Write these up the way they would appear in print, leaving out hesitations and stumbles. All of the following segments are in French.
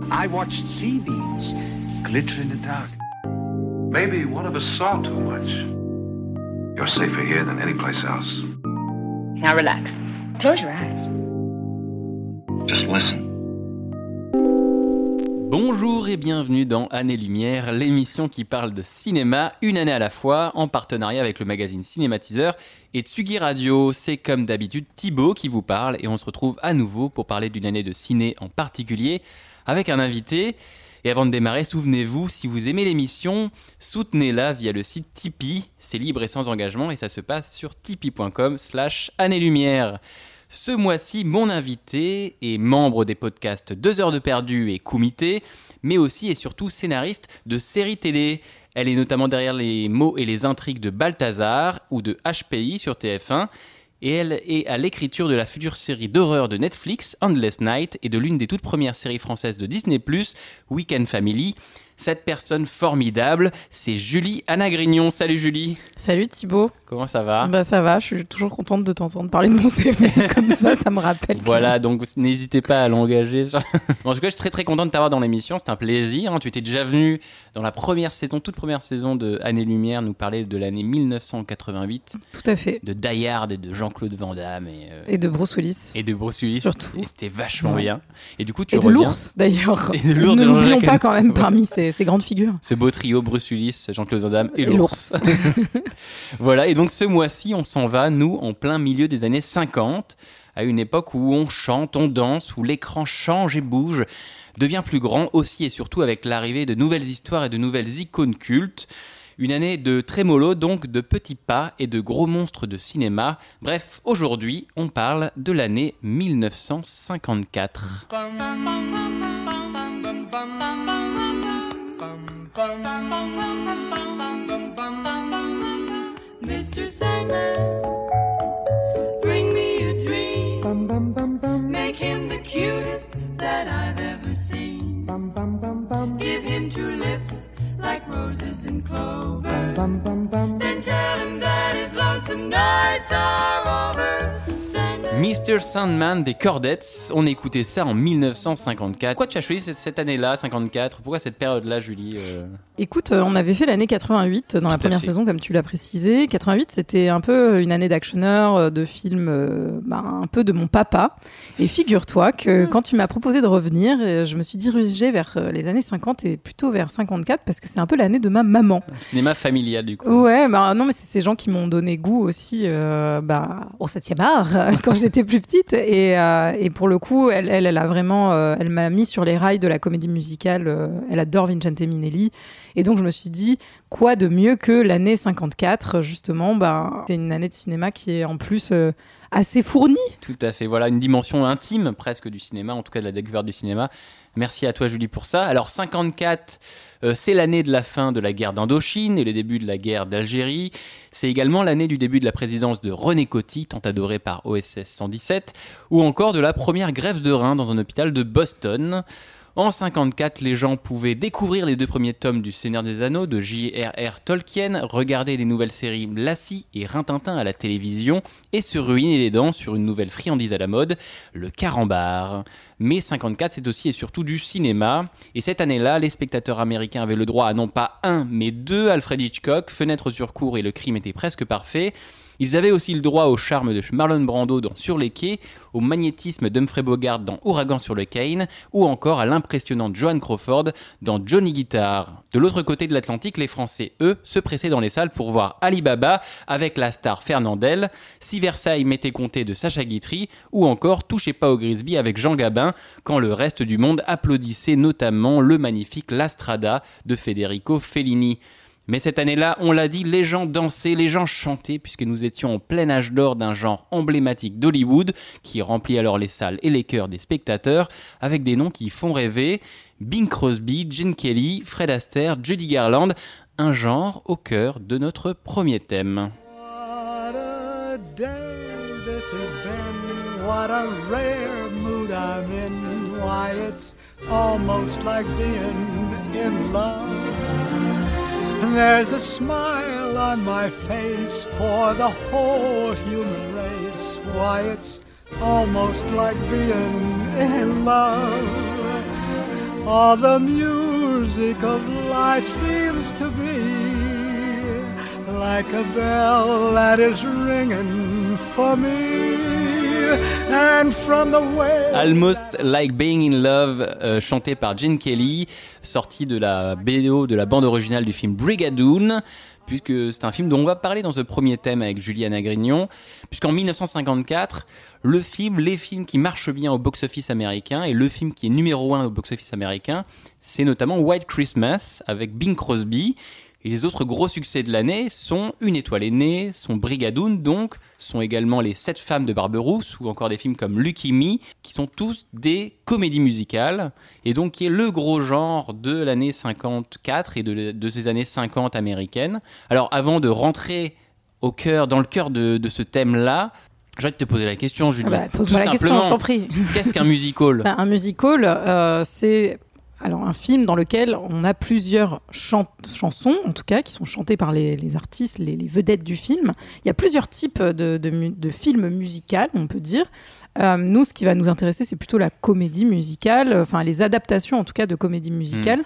I watched sea beams glitter in the dark. Maybe one of us saw too much. You're safer here than any place else. Now relax. Close your eyes. Just listen. Bonjour et bienvenue dans Année-Lumière, l'émission qui parle de cinéma une année à la fois, en partenariat avec le magazine Cinématiseur et Tsugi Radio. C'est comme d'habitude Thibaut qui vous parle et on se retrouve à nouveau pour parler d'une année de ciné en particulier avec un invité. Et avant de démarrer, souvenez-vous, si vous aimez l'émission, soutenez-la via le site Tipeee. C'est libre et sans engagement et ça se passe sur tipeee.com/Année-Lumière. Ce mois-ci, mon invité est membre des podcasts 2 heures de perdu et Kumité, mais aussi et surtout scénariste de séries télé. Elle est notamment derrière les mots et les intrigues de Balthazar ou de HPI sur TF1. Et elle est à l'écriture de la future série d'horreur de Netflix, Endless Night, et de l'une des toutes premières séries françaises de Disney+, Weekend Family. Cette personne formidable, c'est Julie Anna Grignon. Salut Julie. Salut Thibaut. Comment ça va ? Bah ça va, je suis toujours contente de t'entendre parler de mon CV comme ça me rappelle. Voilà, donc n'hésitez pas à l'engager. En tout cas, je suis très très content de t'avoir dans l'émission, c'est un plaisir. Tu étais déjà venu dans la première saison, toute première saison de Année-Lumière, nous parler de l'année 1988. Tout à fait. De Die Hard et de Jean-Claude Van Damme. Et de Bruce Willis. Et de Bruce Willis. Surtout. Et c'était vachement bien. Et du coup, tu et de reviens. l'ours d'ailleurs. Et de l'ours, ne de l'oublions Jean-Jacques pas quand même parmi ces grandes figures. Ce beau trio, Bruce Willis, Jean-Claude Van Damme et l'ours. Voilà, et donc ce mois-ci, on s'en va, nous, en plein milieu des années 50, à une époque où on chante, on danse, où l'écran change et bouge, devient plus grand aussi et surtout avec l'arrivée de nouvelles histoires et de nouvelles icônes cultes. Une année de trémolo, donc de petits pas et de gros monstres de cinéma. Bref, aujourd'hui, on parle de l'année 1954. Mr. Sandman, bring me a dream. Make him the cutest that I've ever seen. Give him 2 lips like roses and clover. Then tell him that his lonesome nights are over. Mr. Sandman des Chordettes, on écoutait ça en 1954. Pourquoi tu as choisi cette année-là, 54 ? Pourquoi cette période-là, Julie Écoute, on avait fait l'année 88 dans la première saison, comme tu l'as précisé. 88, c'était un peu une année d'actionneur, de films un peu de mon papa. Et figure-toi que quand tu m'as proposé de revenir, je me suis dirigée vers les années 50 et plutôt vers 54 parce que c'est un peu l'année de ma maman. Cinéma familial, du coup. Ouais, non, mais c'est ces gens qui m'ont donné goût aussi au 7e art quand j'étais plus petite. Et pour le coup, elle a vraiment, elle m'a mis sur les rails de la comédie musicale. Elle adore Vincente Minnelli. Et donc, je me suis dit, quoi de mieux que l'année 54, justement, c'est une année de cinéma qui est en plus assez fournie. Tout à fait, voilà, une dimension intime presque du cinéma, en tout cas de la découverte du cinéma. Merci à toi, Julie, pour ça. Alors, 54, c'est l'année de la fin de la guerre d'Indochine et le début de la guerre d'Algérie. C'est également l'année du début de la présidence de René Coty, tant adoré par OSS 117, ou encore de la première greffe de rein dans un hôpital de Boston. En 54, les gens pouvaient découvrir les 2 premiers tomes du Seigneur des Anneaux de J.R.R. Tolkien, regarder les nouvelles séries Lassie et Rintintin à la télévision et se ruiner les dents sur une nouvelle friandise à la mode, le carambar. Mais 54, c'est aussi et surtout du cinéma. Et cette année-là, les spectateurs américains avaient le droit à non pas 1, mais 2 Alfred Hitchcock, Fenêtre sur cour et Le crime était presque parfait. Ils avaient aussi le droit au charme de Marlon Brando dans Sur les quais, au magnétisme d'Humphrey Bogart dans Ouragan sur le Cane, ou encore à l'impressionnante Joan Crawford dans Johnny Guitar. De l'autre côté de l'Atlantique, les Français, eux, se pressaient dans les salles pour voir Ali Baba avec la star Fernandel, Si Versailles m'était compté de Sacha Guitry, ou encore Touchez pas au Grisby avec Jean Gabin, quand le reste du monde applaudissait notamment le magnifique La Strada de Federico Fellini. Mais cette année-là, on l'a dit, les gens dansaient, les gens chantaient, puisque nous étions en plein âge d'or d'un genre emblématique d'Hollywood, qui remplit alors les salles et les cœurs des spectateurs, avec des noms qui font rêver. Bing Crosby, Gene Kelly, Fred Astaire, Judy Garland, un genre au cœur de notre premier thème. What a day this has been, what a rare mood I'm in, why it's almost like being in love. There's a smile on my face for the whole human race. Why, it's almost like being in love. all the music of life seems to be like a bell that is ringing for me. And from the way Almost Like Being in Love, chanté par Gene Kelly, sorti de la BO de la bande originale du film Brigadoon, puisque c'est un film dont on va parler dans ce premier thème avec Juliana Grignon, puisqu'en 1954, les films qui marchent bien au box-office américain, et le film qui est numéro 1 au box-office américain, c'est notamment White Christmas, avec Bing Crosby. Et les autres gros succès de l'année sont Une étoile est née, sont Brigadoon donc, sont également Les 7 femmes de Barberousse, ou encore des films comme Lucky Me, qui sont tous des comédies musicales, et donc qui est le gros genre de l'année 54 et de ces années 50 américaines. Alors avant de rentrer dans le cœur de ce thème-là, j'ai envie de te poser la question, Julia. Pose-moi la question, je t'en prie. Qu'est-ce qu'un musical ? Un musical, c'est... Alors, un film dans lequel on a plusieurs chansons, en tout cas, qui sont chantées par les artistes, les vedettes du film. Il y a plusieurs types de films musicaux, on peut dire. Nous, ce qui va nous intéresser, c'est plutôt la comédie musicale, enfin les adaptations, en tout cas, de comédie musicale.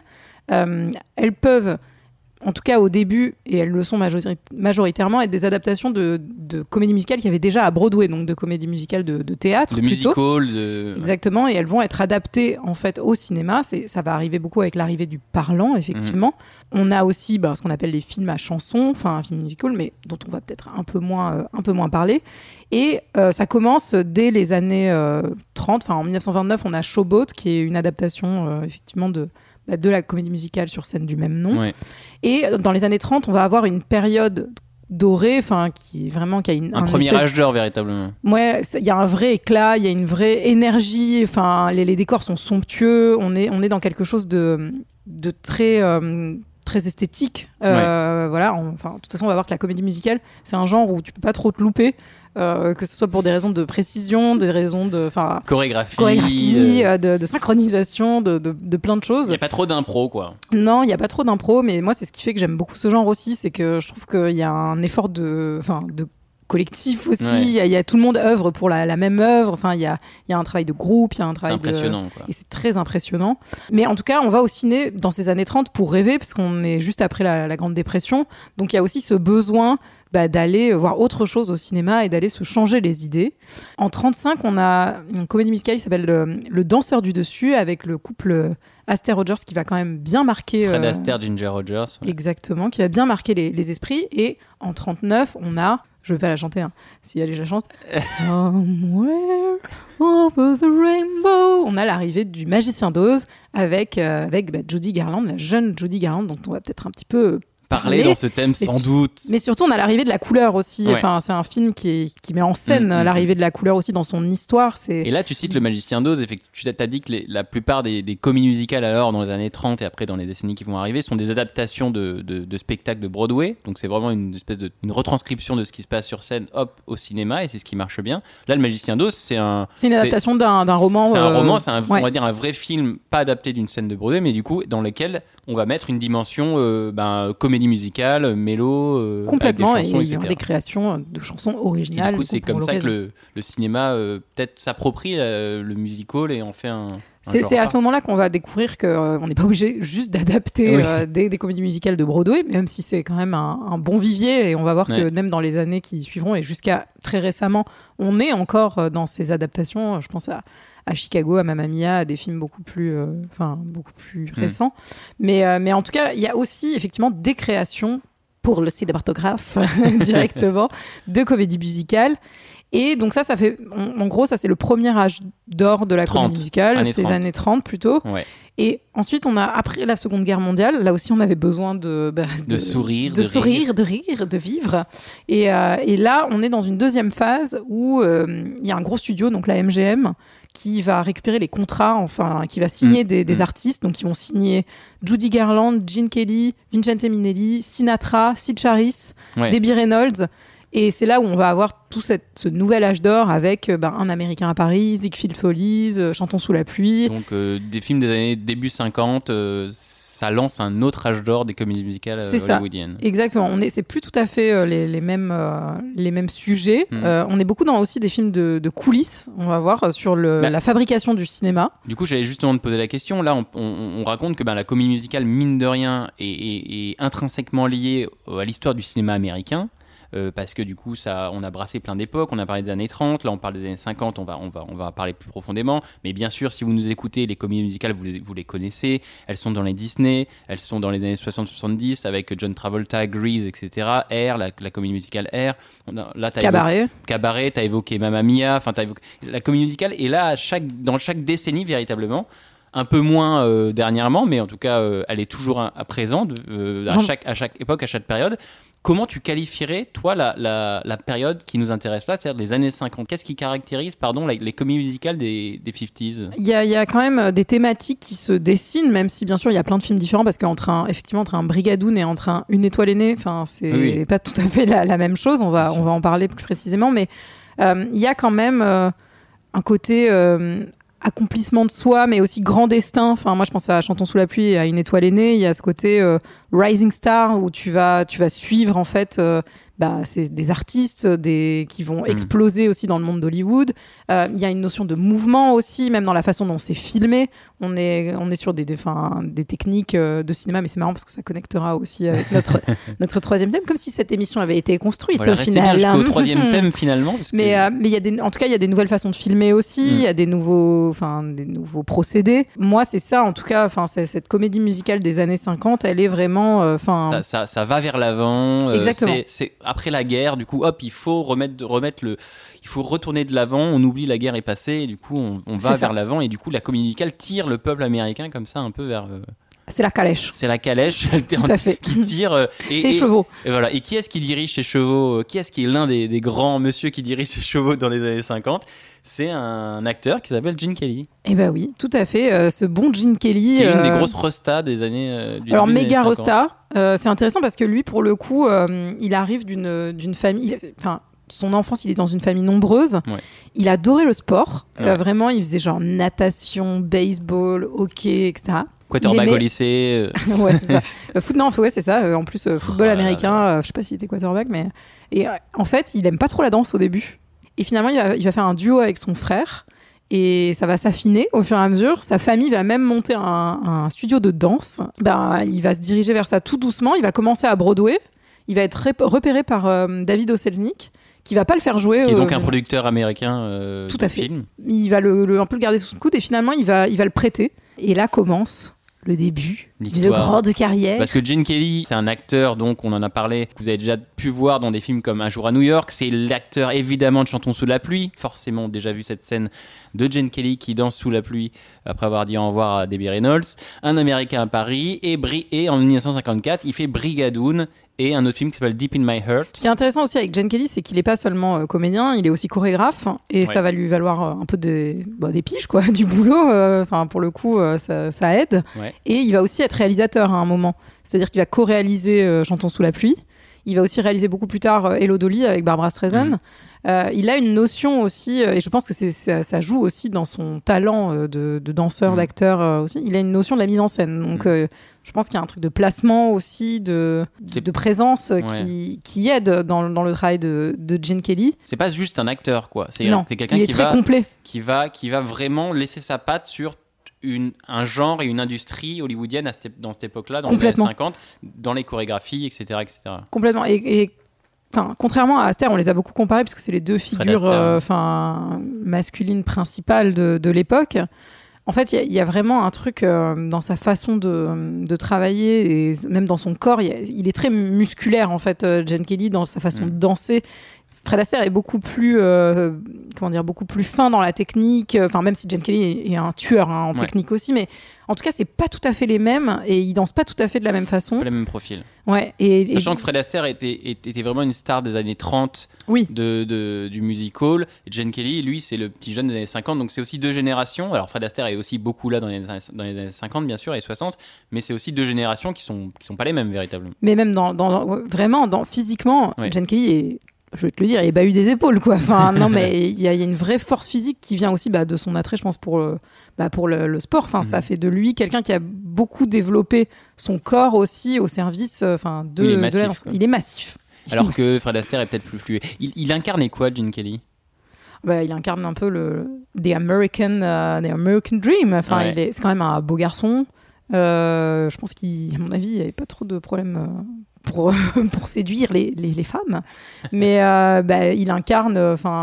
Elles peuvent, en tout cas au début, et elles le sont majoritairement, être des adaptations de comédie musicale qui avaient déjà à Broadway, donc de comédie musicale de théâtre. De musical. Exactement, et elles vont être adaptées en fait au cinéma. Ça va arriver beaucoup avec l'arrivée du parlant, effectivement. On a aussi ce qu'on appelle les films à chansons, enfin un film musical, mais dont on va peut-être un peu moins parler. Et ça commence dès les années 30. Enfin, en 1929, on a Showboat, qui est une adaptation effectivement de la comédie musicale sur scène du même nom. Ouais. Et dans les années 30, on va avoir une période dorée, qui a un premier âge d'or, véritablement. Ouais, il y a un vrai éclat, il y a une vraie énergie, les décors sont somptueux, on est dans quelque chose de très... très esthétique. Voilà, de toute façon, on va voir que la comédie musicale, c'est un genre où tu peux pas trop te louper, que ce soit pour des raisons de précision, des raisons de chorégraphie, de synchronisation, de plein de choses. Il n'y a pas trop d'impro, quoi. Non, il n'y a pas trop d'impro, mais moi, c'est ce qui fait que j'aime beaucoup ce genre aussi, c'est que je trouve qu'il y a un effort de collectif aussi. Ouais. Il y a tout le monde œuvre pour la même œuvre. Enfin, il y a un travail de groupe, il y a un travail c'est impressionnant, quoi. Et c'est très impressionnant. Mais en tout cas, on va au ciné dans ces années 30 pour rêver, parce qu'on est juste après la Grande Dépression. Donc, il y a aussi ce besoin d'aller voir autre chose au cinéma et d'aller se changer les idées. En 35, on a une comédie musicale qui s'appelle Le Danseur du Dessus, avec le couple Astaire Rogers, qui va quand même bien marquer... Fred Astaire, Ginger Rogers. Ouais. Exactement, qui va bien marquer les esprits. Et en 39, on a... Je ne vais pas la chanter, si elle je la chante. Somewhere over the rainbow. On a l'arrivée du Magicien d'Oz avec Judy Garland, la jeune Judy Garland, dont on va peut-être un petit peu parler dans ce thème, sans doute. Mais surtout, on a l'arrivée de la couleur aussi. Ouais. Enfin, c'est un film qui met en scène l'arrivée de la couleur aussi dans son histoire. Et là, tu cites Le Magicien d'Oz. Tu as dit que la plupart des comédies musicales, alors, dans les années 30 et après dans les décennies qui vont arriver, sont des adaptations de spectacles de Broadway. Donc, c'est vraiment une espèce une retranscription de ce qui se passe sur scène, au cinéma, et c'est ce qui marche bien. Là, Le Magicien d'Oz, c'est une adaptation d'un roman. C'est un roman, c'est on va dire un vrai film, pas adapté d'une scène de Broadway, mais du coup, dans lequel on va mettre une dimension comédie musicale, mélo, complètement, avec des chansons, et il y a des créations de chansons originales. Et du coup, c'est comme ça que le cinéma peut-être s'approprie le musical et en fait un c'est à ce moment-là qu'on va découvrir qu'on n'est pas obligé juste d'adapter des comédies musicales de Broadway, même si c'est quand même un bon vivier, et on va voir que même dans les années qui suivront et jusqu'à très récemment, on est encore dans ces adaptations. Je pense à Chicago, à Mamma Mia, à des films beaucoup plus récents. Mais en tout cas, il y a aussi effectivement des créations pour le cinématographe directement de comédie musicale. Et donc ça fait, en gros, ça c'est le premier âge d'or de la comédie musicale, c'est les années 30 plutôt. Ouais. Et ensuite, on a, après la Seconde Guerre mondiale, là aussi on avait besoin de sourire, de rire, de vivre. Et là, on est dans une deuxième phase où il y a un gros studio, donc la MGM, qui va récupérer les contrats, qui va signer des artistes. Donc, ils vont signer Judy Garland, Gene Kelly, Vincente Minnelli, Sinatra, Sid Charisse, Debbie Reynolds. Et c'est là où on va avoir tout ce nouvel âge d'or avec Un Américain à Paris, Ziegfeld Follies, Chantons sous la pluie. Donc des films des années début 50, ça lance un autre âge d'or des comédies musicales hollywoodiennes. Exactement. C'est plus tout à fait les mêmes sujets. On est beaucoup dans aussi des films de coulisses, on va voir, sur la fabrication du cinéma. Du coup, j'allais justement te poser la question. Là, on raconte que la comédie musicale, mine de rien, est intrinsèquement liée à l'histoire du cinéma américain. Parce que du coup on a brassé plein d'époques, on a parlé des années 30, là on parle des années 50, on va parler plus profondément, mais bien sûr si vous nous écoutez, les comédies musicales vous les connaissez, elles sont dans les Disney, elles sont dans les années 60-70 avec John Travolta, Grease, etc. Air, la comédie musicale Air, là Cabaret, t'as évoqué Mamma Mia, enfin la comédie musicale est là dans chaque décennie véritablement. Un peu moins dernièrement, mais en tout cas elle est toujours à présent à chaque époque, à chaque période. Comment tu qualifierais, toi, la période qui nous intéresse là, c'est-à-dire les années 50 ? Qu'est-ce qui caractérise les comédies musicales des 50s ? Il y a quand même des thématiques qui se dessinent, même si bien sûr il y a plein de films différents, parce qu'entre un Brigadoon et entre Une étoile aînée, c'est pas tout à fait la même chose, on va en parler plus précisément, mais il y a quand même un côté accomplissement de soi, mais aussi grand destin. Enfin, moi je pense à Chantons sous la pluie et à Une étoile aînée. Il y a ce côté rising star où tu vas suivre en fait c'est des artistes qui vont exploser aussi dans le monde d'Hollywood. Il y a une notion de mouvement aussi, même dans la façon dont c'est filmé. On est sur des techniques de cinéma, mais c'est marrant parce que ça connectera aussi avec notre troisième thème, comme si cette émission avait été construite au final. Bien jusqu'au troisième thème finalement. Mais en tout cas, il y a des nouvelles façons de filmer aussi. Il y a des nouveaux procédés. Moi, c'est ça, en tout cas. Cette comédie musicale des années 50, elle est vraiment. Ça va vers l'avant. Exactement. C'est après la guerre, du coup, il faut il faut retourner de l'avant. On oublie la guerre est passée, et du coup, on va vers l'avant, et du coup, la comédie musicale tire le peuple américain comme ça un peu vers. C'est la calèche. C'est la calèche tout à fait. qui tire. Ces chevaux. Et voilà. Et qui est-ce qui dirige ces chevaux ? Qui est-ce qui est l'un des grands monsieur qui dirige ces chevaux dans les années 50 ? C'est un acteur qui s'appelle Gene Kelly. Eh ben oui, tout à fait. Ce bon Gene Kelly. Qui est une des grosses restas des années. Alors méga resta. C'est intéressant parce que lui, pour le coup, il arrive d'une famille. Son enfance, il est dans une famille nombreuse. Ouais. Il adorait le sport. Ouais. Vraiment, il faisait genre natation, baseball, hockey, etc. Quarterback au lycée. Ouais, c'est ça. C'est ça. En plus, football américain, je sais pas s'il était quarterback, mais. Et en fait, il aime pas trop la danse au début. Et finalement, il va faire un duo avec son frère. Et ça va s'affiner au fur et à mesure. Sa famille va même monter un studio de danse. Il va se diriger vers ça tout doucement. Il va commencer à Broadway. Il va être repéré par David O. Selznick, qui va pas le faire jouer. Qui est donc un producteur américain tout à fait. Film. Il va un peu le garder sous son coude et finalement il va le prêter. Et là commence le début d'une grande carrière. Parce que Gene Kelly, c'est un acteur, donc on en a parlé, que vous avez déjà pu voir dans des films comme Un jour à New York. C'est l'acteur évidemment de Chantons sous la pluie. Forcément déjà vu cette scène de Gene Kelly qui danse sous la pluie après avoir dit au revoir à Debbie Reynolds. Un Américain à Paris et en 1954 il fait Brigadoon et un autre film qui s'appelle Deep in My Heart. Ce qui est intéressant aussi avec Gene Kelly, c'est qu'il n'est pas seulement comédien, il est aussi chorégraphe et ça va lui valoir un peu des piges, quoi, du boulot. Pour le coup, ça aide. Ouais. Et il va aussi être réalisateur à un moment. C'est-à-dire qu'il va co-réaliser Chantons sous la pluie. Il va aussi réaliser beaucoup plus tard Hello Dolly avec Barbra Streisand. Il a une notion aussi, et je pense que ça joue aussi dans son talent de danseur, d'acteur aussi. Il a une notion de la mise en scène. Donc, je pense qu'il y a un truc de placement aussi, de présence qui aide dans le travail de Gene Kelly. C'est pas juste un acteur, quoi. C'est quelqu'un il est très complet. Qui va vraiment laisser sa patte sur un genre et une industrie hollywoodienne dans cette époque-là, dans les années 50, dans les chorégraphies, etc. Complètement. Et contrairement à Astaire, on les a beaucoup comparés parce que c'est les deux figures masculines principales de l'époque. En fait, il y a vraiment un truc dans sa façon de travailler et même dans son corps. Il est très musculaire, en fait, Gene Kelly, dans sa façon de danser. Fred Astaire est beaucoup plus fin dans la technique. Même si Gene Kelly est un tueur en technique aussi, mais en tout cas, c'est pas tout à fait les mêmes et ils dansent pas tout à fait de la même façon. C'est pas le même profil. Ouais. Sachant que Fred Astaire était vraiment une star des années 30 du music hall. Et Gene Kelly, lui, c'est le petit jeune des années 50. Donc c'est aussi deux générations. Alors Fred Astaire est aussi beaucoup là dans les années 50, bien sûr, et 60. Mais c'est aussi deux générations qui sont pas les mêmes véritablement. Mais même vraiment, physiquement, Gene Kelly est je vais te le dire, il a eu des épaules, quoi. Enfin, non, mais il y a une vraie force physique qui vient aussi de son attrait, je pense, pour le sport. Enfin, ça fait de lui quelqu'un qui a beaucoup développé son corps aussi au service de... Il est massif, il est massif. Alors que Fred Astaire est peut-être plus fluide. Il incarnait quoi, Gene Kelly ? Il incarne un peu the American Dream. Enfin, Ouais. c'est quand même un beau garçon. Je pense qu'à mon avis, il n'y avait pas trop de problèmes pour séduire les femmes. Mais il incarne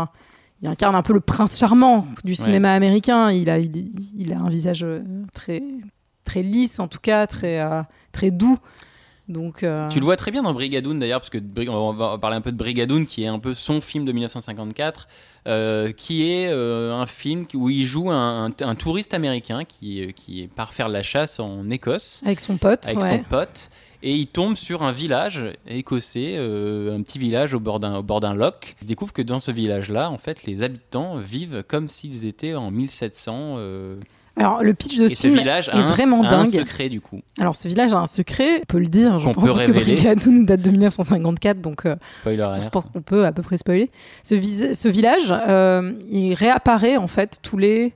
un peu le prince charmant du cinéma américain. Il a un visage très, très lisse, en tout cas, très, très doux. Donc, Tu le vois très bien dans Brigadoon d'ailleurs, parce que on va parler un peu de Brigadoon, qui est un peu son film de 1954, qui est un film où il joue un touriste américain qui part faire la chasse en Écosse avec son pote. Et il tombe sur un village écossais, un petit village au bord d'un loch. Il découvre que dans ce village-là, en fait, les habitants vivent comme s'ils étaient en 1700. Alors, le pitch de ce film village est vraiment dingue. Un secret, du coup. Alors, ce village a un secret, on peut le dire. Je pense peut que révéler. Brigadoon date de 1954, donc Spoiler alert. je pense qu'on peut à peu près spoiler. Ce village, il réapparaît en fait tous les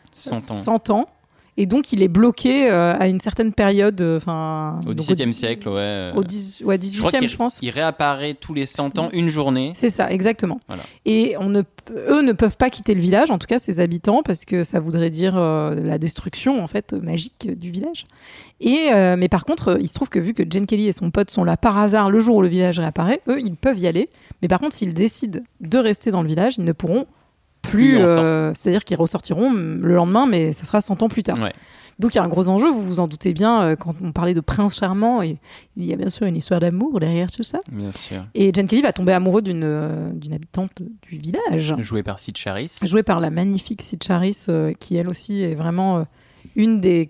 100 ans. Et donc, il est bloqué à une certaine période. Au XVIIe siècle, ouais. Au 18e, je pense. Il réapparaît tous les 100 ans, une journée. C'est ça, exactement. Voilà. Et eux ne peuvent pas quitter le village, en tout cas ses habitants, parce que ça voudrait dire la destruction en fait magique du village. Mais par contre, il se trouve que vu que Gene Kelly et son pote sont là par hasard le jour où le village réapparaît, eux, ils peuvent y aller. Mais par contre, s'ils décident de rester dans le village, ils ne pourront plus, c'est-à-dire qu'ils ressortiront le lendemain, mais ça sera 100 ans plus tard. Ouais. Donc il y a un gros enjeu, vous vous en doutez bien, quand on parlait de prince charmant, il y a bien sûr une histoire d'amour derrière tout ça. Bien sûr. Et Gene Kelly va tomber amoureux d'une habitante du village. Jouée par Sid Charisse. Jouée par la magnifique Sid Charisse, qui elle aussi est vraiment une des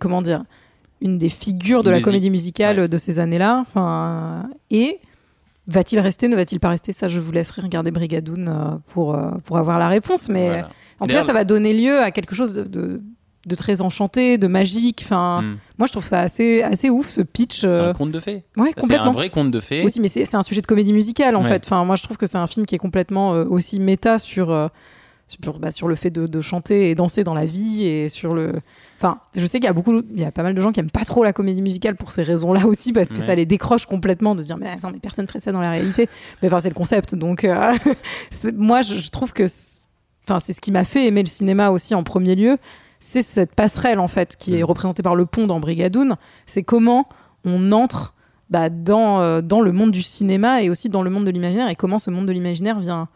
figures de la comédie musicale de ces années-là. Enfin, et va-t-il rester, ne va-t-il pas rester ? Ça, je vous laisserai regarder Brigadoon pour avoir la réponse. Mais Voilà. en tout cas, ça va donner lieu à quelque chose de très enchanté, de magique. Enfin, moi, je trouve ça assez ouf, ce pitch. Un conte de fées. Ouais, complètement. C'est un vrai conte de fées. Aussi, mais c'est un sujet de comédie musicale, en fait. Enfin, moi, je trouve que c'est un film qui est complètement aussi méta sur le fait de chanter et danser dans la vie et sur le... Enfin, je sais qu'il y a pas mal de gens qui aiment pas trop la comédie musicale pour ces raisons-là aussi, parce que ça les décroche complètement de se dire mais attends, mais personne ferait ça dans la réalité. Mais enfin, c'est le concept. Donc, moi, je trouve que c'est ce qui m'a fait aimer le cinéma aussi en premier lieu. C'est cette passerelle en fait qui est représentée par le pont dans Brigadoon. C'est comment on entre dans le monde du cinéma et aussi dans le monde de l'imaginaire, et comment ce monde de l'imaginaire vient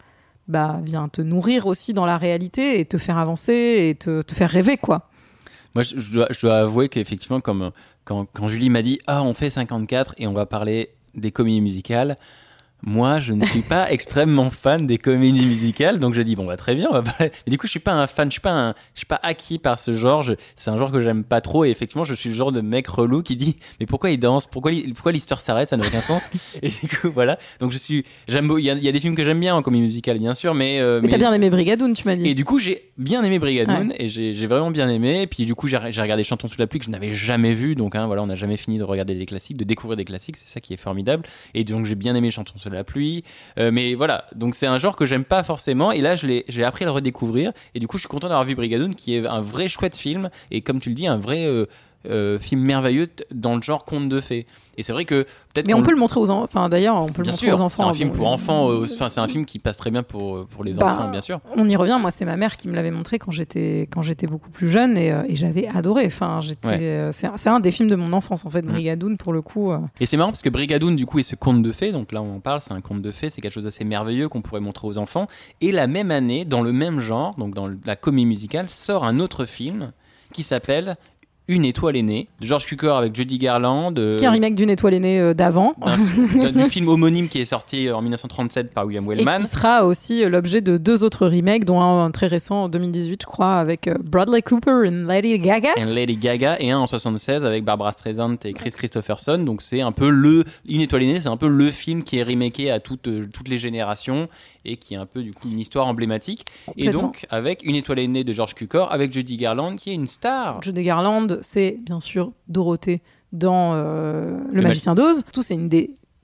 te nourrir aussi dans la réalité et te faire avancer et te faire rêver, quoi. Moi, je dois avouer qu'effectivement, comme quand Julie m'a dit « Ah, on fait 54 et on va parler des comédies musicales », moi, je ne suis pas extrêmement fan des comédies musicales, donc je dis bon, très bien, on va parler. Mais du coup, je suis pas un fan, je suis pas acquis par ce genre. C'est un genre que j'aime pas trop, et effectivement, je suis le genre de mec relou qui dit mais pourquoi il danse, pourquoi l'histoire s'arrête, ça n'a aucun sens. Et du coup, voilà. Donc il y a des films que j'aime bien en comédie musicale, bien sûr, mais t'as bien aimé Brigadoon, tu m'as dit. Et du coup, j'ai bien aimé Brigadoon, et j'ai vraiment bien aimé. Et puis du coup, j'ai regardé Chantons sous la pluie que je n'avais jamais vu, donc voilà, on n'a jamais fini de regarder des classiques, de découvrir des classiques, c'est ça qui est formidable. Et donc j'ai bien aimé Chantons sous la pluie. Mais voilà, donc c'est un genre que j'aime pas forcément, et là j'ai appris à le redécouvrir, et du coup je suis content d'avoir vu Brigadoon, qui est un vrai chouette film, et comme tu le dis, un vrai film merveilleux dans le genre conte de fées. Et c'est vrai que peut-être. Mais on peut le montrer aux enfants. Enfin, d'ailleurs, on peut le montrer aux enfants. C'est un film pour enfants. C'est un film qui passe très bien pour les enfants, bien sûr. On y revient. Moi, c'est ma mère qui me l'avait montré quand j'étais beaucoup plus jeune, et j'avais adoré. Enfin, c'est un des films de mon enfance, en fait, Brigadoon, pour le coup. Et c'est marrant parce que Brigadoon, du coup, est ce conte de fées. Donc là, on en parle. C'est un conte de fées. C'est quelque chose d'assez merveilleux qu'on pourrait montrer aux enfants. Et la même année, dans le même genre, donc dans la comédie musicale, sort un autre film qui s'appelle Une étoile est née, de George Cukor avec Judy Garland. Qui est un remake d'Une étoile est née d'avant. Du film homonyme qui est sorti en 1937 par William Wellman. Et qui sera aussi l'objet de 2 autres remakes, dont un très récent en 2018, je crois, avec Bradley Cooper et Lady Gaga. Et un en 76 avec Barbara Streisand et Chris Christopherson. Donc c'est un peu Une étoile est née, c'est un peu le film qui est remaké à toutes les générations, et qui est un peu du coup une histoire emblématique. Et donc avec Une étoile est née de George Cukor avec Judy Garland qui est une star. Judy Garland, c'est bien sûr Dorothée dans Le Magicien d'Oz. C'est une des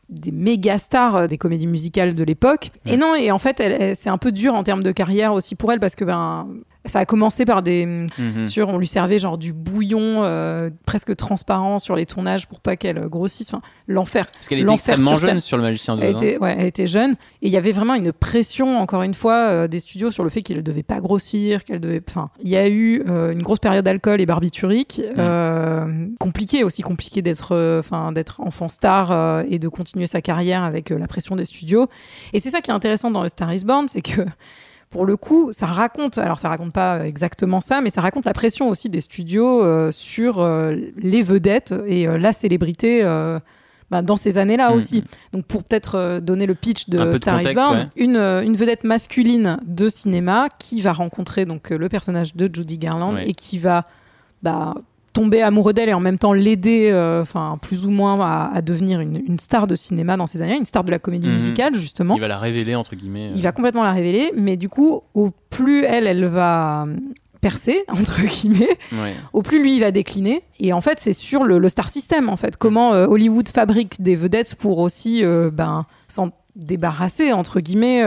des méga stars des comédies musicales de l'époque. Et non, et en fait, c'est un peu dur en termes de carrière aussi pour elle parce que ça a commencé par on lui servait genre du bouillon presque transparent sur les tournages pour pas qu'elle grossisse. Enfin, l'enfer. Parce qu'elle était extrêmement jeune sur Le Magicien d'Oz. Elle était jeune. Et il y avait vraiment une pression, encore une fois, des studios sur le fait qu'elle devait pas grossir, il y a eu une grosse période d'alcool et barbiturique. Compliqué d'être enfant star et de continuer sa carrière avec la pression des studios. Et c'est ça qui est intéressant dans A Star Is Born, c'est que pour le coup, ça raconte pas exactement ça, mais ça raconte la pression aussi des studios sur les vedettes et la célébrité dans ces années-là aussi. Donc pour peut-être donner le pitch de Star Is Born, une vedette masculine de cinéma qui va rencontrer donc le personnage de Judy Garland et qui va tomber amoureux d'elle et en même temps l'aider plus ou moins à devenir une star de cinéma dans ces années-là, une star de la comédie musicale justement. Il va la révéler entre guillemets. Il va complètement la révéler, mais du coup au plus elle va percer entre guillemets, au plus lui il va décliner. Et en fait c'est sur le star system en fait, comment Hollywood fabrique des vedettes pour aussi s'en débarrasser entre guillemets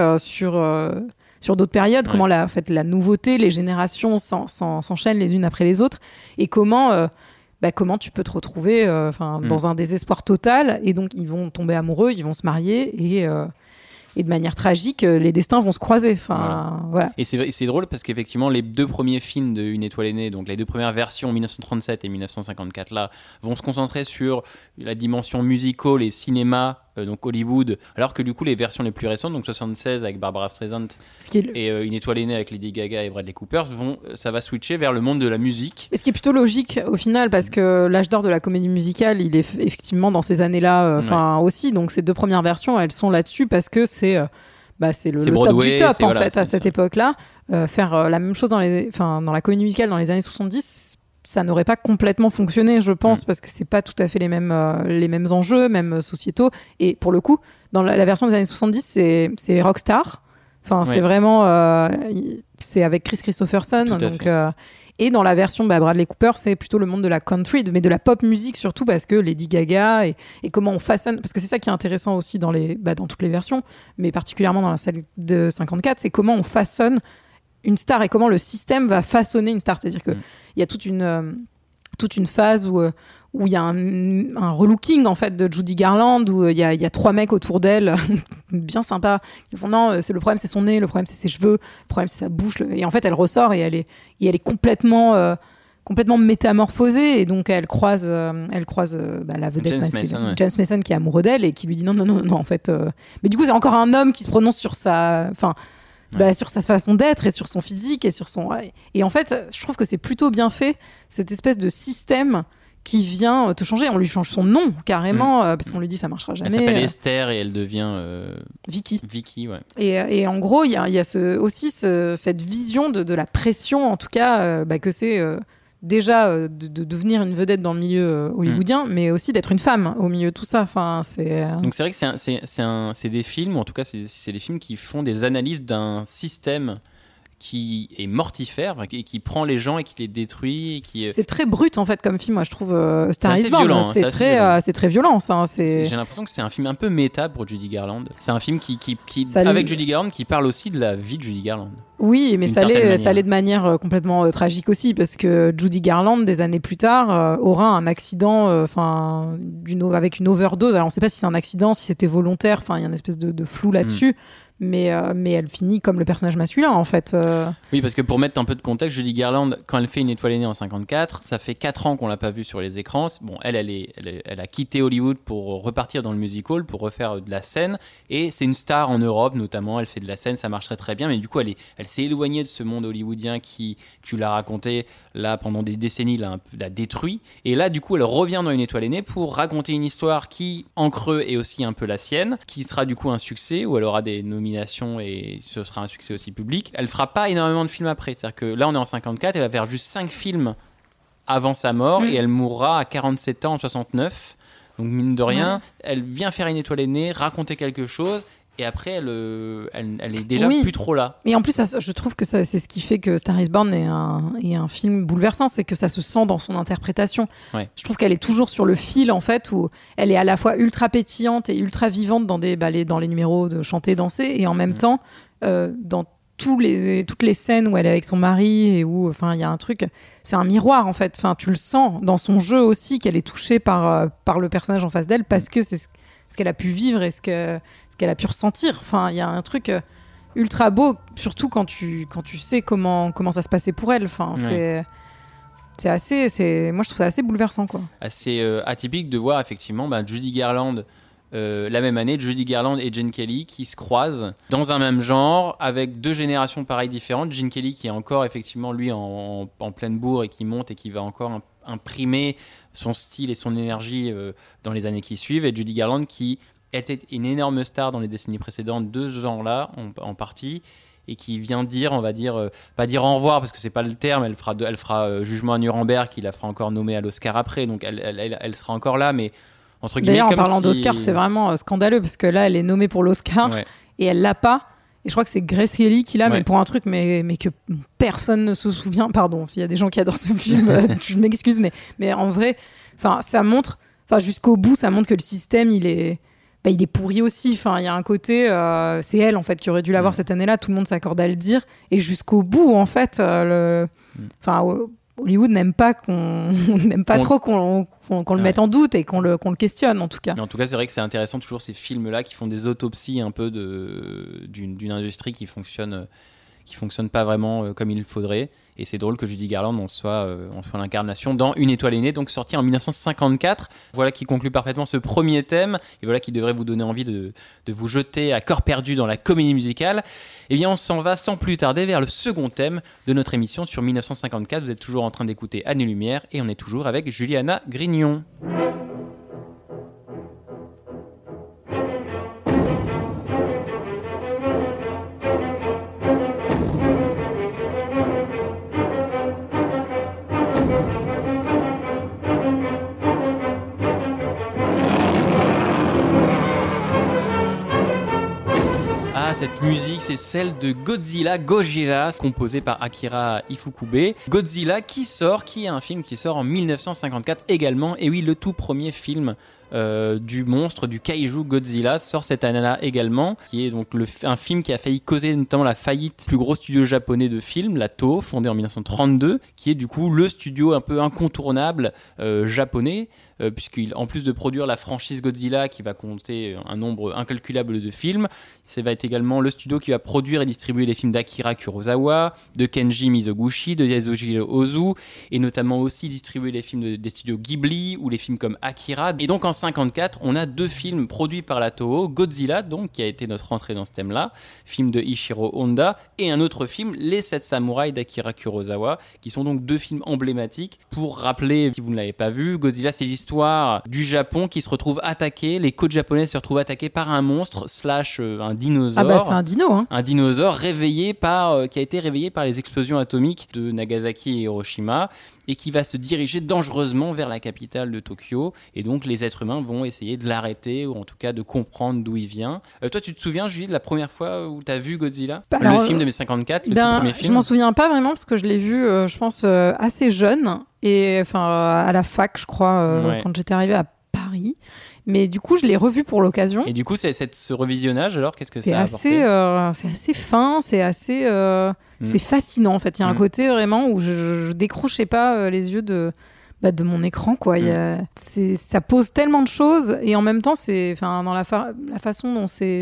sur d'autres périodes, comment la nouveauté, les générations s'enchaînent les unes après les autres, et comment tu peux te retrouver dans un désespoir total, et donc ils vont tomber amoureux, ils vont se marier, et de manière tragique, les destins vont se croiser. Voilà. Et c'est drôle parce qu'effectivement, les deux premiers films de Une étoile est née, donc les deux premières versions, 1937 et 1954, là, vont se concentrer sur la dimension musical et cinéma, donc Hollywood, alors que du coup, les versions les plus récentes, donc 76 avec Barbara Streisand et Une étoile est née avec Lady Gaga et Bradley Cooper, ça va switcher vers le monde de la musique. Et ce qui est plutôt logique au final, parce que l'âge d'or de la comédie musicale, il est effectivement dans ces années-là, aussi. Donc ces deux premières versions, elles sont là-dessus parce que c'est le Broadway, top du top en fait à cette époque-là. Faire la même chose dans la comédie musicale dans les années 70, ça n'aurait pas complètement fonctionné, je pense, parce que c'est pas tout à fait les mêmes enjeux, même sociétaux. Et pour le coup, dans la version des années 70, c'est rockstar. C'est vraiment c'est avec Chris Christopherson, donc. Et dans la version Bradley Cooper, c'est plutôt le monde de la country, mais de la pop musique surtout, parce que Lady Gaga et comment on façonne, parce que c'est ça qui est intéressant aussi dans toutes les versions, mais particulièrement dans la celle de 54, c'est comment on façonne une star et comment le système va façonner une star. C'est-à-dire qu'il y a toute une phase où il y a un relooking en fait de Judy Garland, où il y a trois mecs autour d'elle bien sympas. Ils font non, le problème c'est son nez, le problème c'est ses cheveux, le problème c'est sa bouche, et en fait elle ressort et elle est complètement métamorphosée, et donc elle croise la vedette masculine, James Mason, qui est amoureux d'elle et qui lui dit non en fait, mais du coup c'est encore un homme qui se prononce sur sur sa façon d'être et sur son physique et sur son... Et en fait, je trouve que c'est plutôt bien fait, cette espèce de système qui vient te changer. On lui change son nom, carrément, parce qu'on lui dit ça marchera jamais. Elle s'appelle Esther et elle devient... Vicky. Vicky, ouais. Et en gros, il y a cette vision de la pression, en tout cas, que c'est... déjà de devenir une vedette dans le milieu hollywoodien, mais aussi d'être une femme au milieu de tout ça. Donc c'est vrai que c'est des films, ou en tout cas c'est des films qui font des analyses d'un système qui est mortifère et qui prend les gens et qui les détruit. C'est très brut en fait comme film, moi je trouve. Star Is Born, c'est très violent. J'ai l'impression que c'est un film un peu méta pour Judy Garland. C'est un film qui avec Judy Garland, qui parle aussi de la vie de Judy Garland. Oui, mais ça l'est de manière complètement tragique aussi, parce que Judy Garland, des années plus tard, aura un accident avec une overdose. Alors on ne sait pas si c'est un accident, si c'était volontaire, il y a une espèce de flou là-dessus. Mais elle finit comme le personnage masculin en fait. Oui, parce que pour mettre un peu de contexte, Judy Garland, quand elle fait Une étoile est née en 54, ça fait 4 ans qu'on l'a pas vue sur les écrans. Bon, elle a quitté Hollywood pour repartir dans le musical, pour refaire de la scène, et c'est une star en Europe notamment. Elle fait de la scène, ça marche très très bien, mais du coup elle s'est éloignée de ce monde hollywoodien qui, tu l'as raconté là pendant des décennies, l'a détruit. Et là du coup elle revient dans Une étoile est née pour raconter une histoire qui en creux est aussi un peu la sienne, qui sera du coup un succès, où elle aura des nominations et ce sera un succès aussi public. Elle fera pas énormément de films après, c'est-à-dire que là on est en 54, elle va faire juste 5 films avant sa mort, et elle mourra à 47 ans en 69, donc mine de rien, elle vient faire Une étoile est née, raconter quelque chose, et après elle est déjà plus trop là. Et en plus, je trouve que c'est ce qui fait que Star is Born est un film bouleversant, c'est que ça se sent dans son interprétation. Ouais. Je trouve qu'elle est toujours sur le fil, en fait, où elle est à la fois ultra pétillante et ultra vivante dans les numéros de chanter, danser, et en même temps, dans toutes les scènes où elle est avec son mari et où il y a un truc, c'est un miroir en fait. Tu le sens dans son jeu aussi qu'elle est touchée par le personnage en face d'elle parce que c'est ce qu'elle a pu vivre et ce qu'elle a pu ressentir. Il y a un truc ultra beau, surtout quand tu sais comment ça se passait pour elle. Moi je trouve ça assez bouleversant, quoi. Assez atypique de voir effectivement Judy Garland. La même année, Judy Garland et Gene Kelly qui se croisent dans un même genre avec deux générations pareilles différentes. Gene Kelly qui est encore effectivement lui en pleine bourre et qui monte et qui va encore imprimer son style et son énergie dans les années qui suivent, et Judy Garland qui était une énorme star dans les décennies précédentes de ce genre-là en partie, et qui vient dire, on va dire, pas dire au revoir parce que c'est pas le terme, elle fera Jugement à Nuremberg, qui la fera encore nommer à l'Oscar après, donc elle sera encore là, mais entre guillemets, d'ailleurs, en parlant d'Oscar, c'est vraiment scandaleux parce que là, elle est nommée pour l'Oscar et elle l'a pas. Et je crois que c'est Grace Kelly qui l'a, mais pour un truc mais que personne ne se souvient. Pardon, s'il y a des gens qui adorent ce film, je m'excuse, mais en vrai, ça montre, jusqu'au bout, ça montre que le système, il est pourri aussi. Il y a un côté, c'est elle en fait qui aurait dû l'avoir cette année-là. Tout le monde s'accorde à le dire. Et jusqu'au bout, en fait, Hollywood n'aime pas trop qu'on le mette en doute et qu'on le questionne, en tout cas. Mais en tout cas, c'est vrai que c'est intéressant toujours ces films-là qui font des autopsies un peu d'une industrie qui fonctionne pas vraiment comme il faudrait. Et c'est drôle que Judy Garland en soit l'incarnation dans Une étoile est née, donc sorti en 1954. Voilà qui conclut parfaitement ce premier thème, et voilà qui devrait vous donner envie de vous jeter à corps perdu dans la comédie musicale. Eh bien, on s'en va sans plus tarder vers le second thème de notre émission sur 1954. Vous êtes toujours en train d'écouter Anne et Lumière, et on est toujours avec Juliana Grignon. Cette musique, c'est celle de Gojira, composée par Akira Ifukube. Godzilla qui est un film qui sort en 1954 également. Et oui, le tout premier film du monstre, du kaiju Godzilla sort cette année-là également, qui est donc un film qui a failli causer notamment la faillite du plus gros studio japonais de films, la Toho, fondé en 1932, qui est du coup le studio un peu incontournable japonais, puisqu'en plus de produire la franchise Godzilla qui va compter un nombre incalculable de films, ça va être également le studio qui va produire et distribuer les films d'Akira Kurosawa, de Kenji Mizoguchi, de Yasujiro Ozu, et notamment aussi distribuer les films des studios Ghibli ou les films comme Akira. Et donc en 54, on a deux films produits par la Toho, Godzilla, donc qui a été notre entrée dans ce thème-là, film de Ishiro Honda, et un autre film, Les 7 Samouraïs d'Akira Kurosawa, qui sont donc deux films emblématiques. Pour rappeler, si vous ne l'avez pas vu, Godzilla, c'est l'histoire du Japon qui se retrouve attaqué, les côtes japonaises se retrouvent attaquées par un monstre / un dinosaure. Ah bah c'est un dino, hein. Un dinosaure qui a été réveillé par les explosions atomiques de Nagasaki et Hiroshima, et qui va se diriger dangereusement vers la capitale de Tokyo. Et donc les êtres humains vont essayer de l'arrêter, ou en tout cas de comprendre d'où il vient. Toi, tu te souviens, Julie, de la première fois où tu as vu Godzilla ? Le film de 1954, le tout premier film. Je m'en souviens pas vraiment parce que je l'ai vu, je pense, assez jeune, et à la fac, je crois, quand j'étais arrivée à Paris. Mais du coup, je l'ai revu pour l'occasion. Et du coup, ce revisionnage, alors, qu'est-ce que ça a apporté ? C'est assez fin, c'est assez... c'est fascinant, en fait. Il y a un côté vraiment où je décrochais pas les yeux de mon écran, quoi. Ça pose tellement de choses, et en même temps, c'est dans la façon dont c'est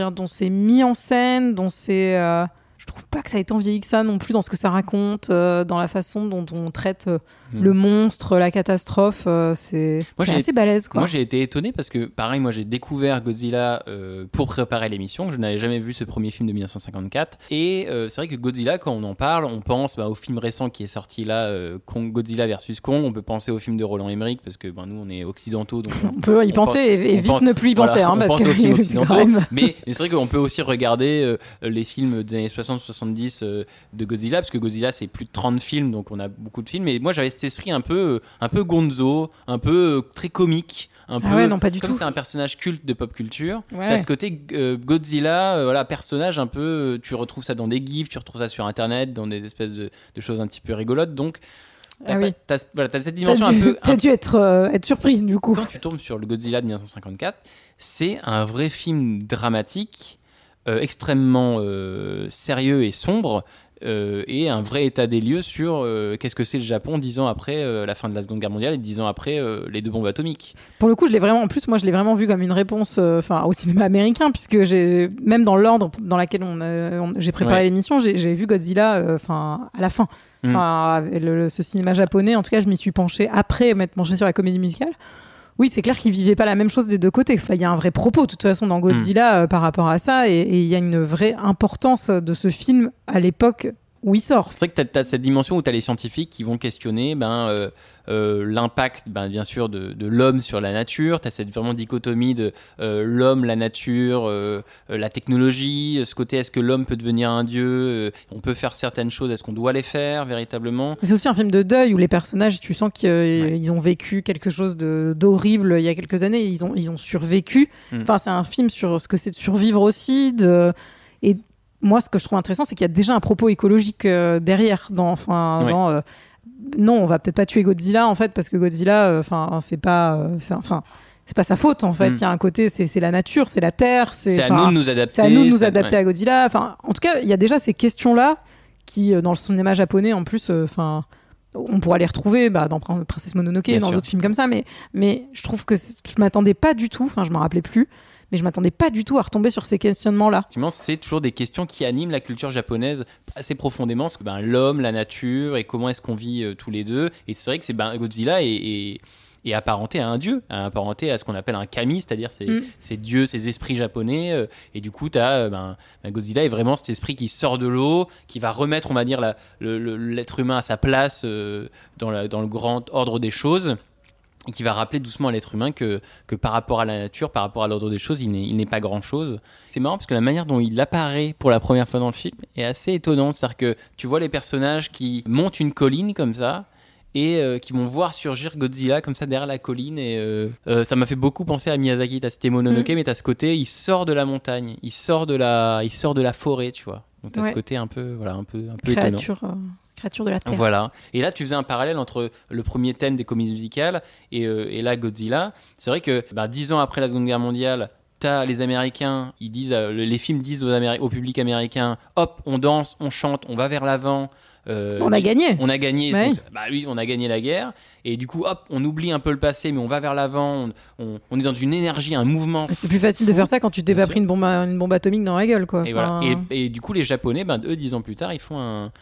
mis en scène, dont c'est... je trouve pas que ça ait tant vieilli que ça non plus dans ce que ça raconte, dans la façon dont on traite le monstre, la catastrophe, c'est assez balèze, quoi. Moi j'ai été étonné parce que pareil, moi j'ai découvert Godzilla pour préparer l'émission. Je n'avais jamais vu ce premier film de 1954, et c'est vrai que Godzilla, quand on en parle, on pense au film récent qui est sorti là, Godzilla vs Kong. On peut penser au film de Roland Emmerich parce que nous on est occidentaux, donc on peut y penser et vite ne plus y penser, on parce pense que aux films occidentaux. même... mais c'est vrai qu'on peut aussi regarder les films des années 60-70 de Godzilla, parce que Godzilla c'est plus de 30 films, donc on a beaucoup de films. Et moi j'avais cet esprit un peu gonzo, un peu très comique. Non, pas du comme tout. c'est un personnage culte de pop culture, Ouais. t'as ce côté Godzilla, personnage un peu, tu retrouves ça dans des gifs, tu retrouves ça sur internet, dans des espèces de choses un petit peu rigolotes, donc t'as cette dimension T'as dû être surpris du coup. Quand tu tombes sur le Godzilla de 1954, c'est un vrai film dramatique, extrêmement sérieux et sombre, et un vrai état des lieux sur qu'est-ce que c'est le Japon 10 ans après la fin de la Seconde Guerre mondiale et 10 ans après les 2 bombes atomiques. Pour le coup, je l'ai vraiment vu comme une réponse au cinéma américain, puisque même dans l'ordre dans lequel j'ai préparé l'émission, j'ai vu Godzilla à la fin. Ce cinéma japonais, en tout cas, je m'y suis penchée après m'être penchée sur la comédie musicale. Oui, c'est clair qu'ils vivaient pas la même chose des deux côtés. Il y a un vrai propos, de toute façon, dans Godzilla par rapport à ça, et il y a une vraie importance de ce film à l'époque où il sort. C'est vrai que tu as cette dimension où tu as les scientifiques qui vont questionner l'impact, bien sûr, de l'homme sur la nature. Tu as cette vraiment dichotomie de l'homme, la nature, la technologie. Ce côté, est-ce que l'homme peut devenir un dieu ? On peut faire certaines choses, est-ce qu'on doit les faire véritablement ? C'est aussi un film de deuil où les personnages, tu sens qu'ils ont vécu quelque chose d'horrible il y a quelques années. Ils ont survécu. C'est un film sur ce que c'est de survivre aussi. Et moi, ce que je trouve intéressant, c'est qu'il y a déjà un propos écologique derrière. Non, on va peut-être pas tuer Godzilla en fait, parce que Godzilla, c'est pas sa faute en fait. Il y a un côté, c'est la nature, c'est la terre, c'est à nous de nous adapter. C'est à nous de nous adapter à Godzilla. En tout cas, il y a déjà ces questions-là qui, dans le cinéma japonais, en plus, on pourra les retrouver dans Princesse Mononoke et dans d'autres films comme ça. Mais je trouve que je m'attendais pas du tout. Je m'en rappelais plus. Mais je m'attendais pas du tout à retomber sur ces questionnements-là. Effectivement, c'est toujours des questions qui animent la culture japonaise assez profondément, parce que l'homme, la nature, et comment est-ce qu'on vit tous les deux. Et c'est vrai que Godzilla est apparenté à un dieu, apparenté à ce qu'on appelle un kami, c'est-à-dire ces dieux, ces esprits japonais. Et du coup, Godzilla est vraiment cet esprit qui sort de l'eau, qui va remettre, on va dire, l'être humain à sa place dans le grand ordre des choses. Et qui va rappeler doucement à l'être humain que par rapport à la nature, par rapport à l'ordre des choses, il n'est pas grand-chose. C'est marrant parce que la manière dont il apparaît pour la première fois dans le film est assez étonnante. C'est-à-dire que tu vois les personnages qui montent une colline comme ça et qui vont voir surgir Godzilla comme ça derrière la colline. Et ça m'a fait beaucoup penser à Miyazaki. T'as cité Mononoke, mais t'as ce côté, il sort de la montagne, il sort de la forêt, tu vois. Donc t'as ce côté un peu étonnant. Créature de la Terre. Voilà. Et là, tu faisais un parallèle entre le premier thème des comédies musicales et là, Godzilla. C'est vrai que 10 ans après la Seconde Guerre mondiale, t'as les Américains, ils disent, les films disent au public américain, hop, on danse, on chante, on va vers l'avant. On a gagné. On a gagné. Ouais. Donc, oui, on a gagné la guerre. Et du coup, hop, on oublie un peu le passé, mais on va vers l'avant. On est dans une énergie, un mouvement. C'est plus facile de faire ça quand tu t'es pas pris une bombe atomique dans la gueule, quoi. Et, voilà. Et du coup, les Japonais, eux, 10 ans plus tard, ils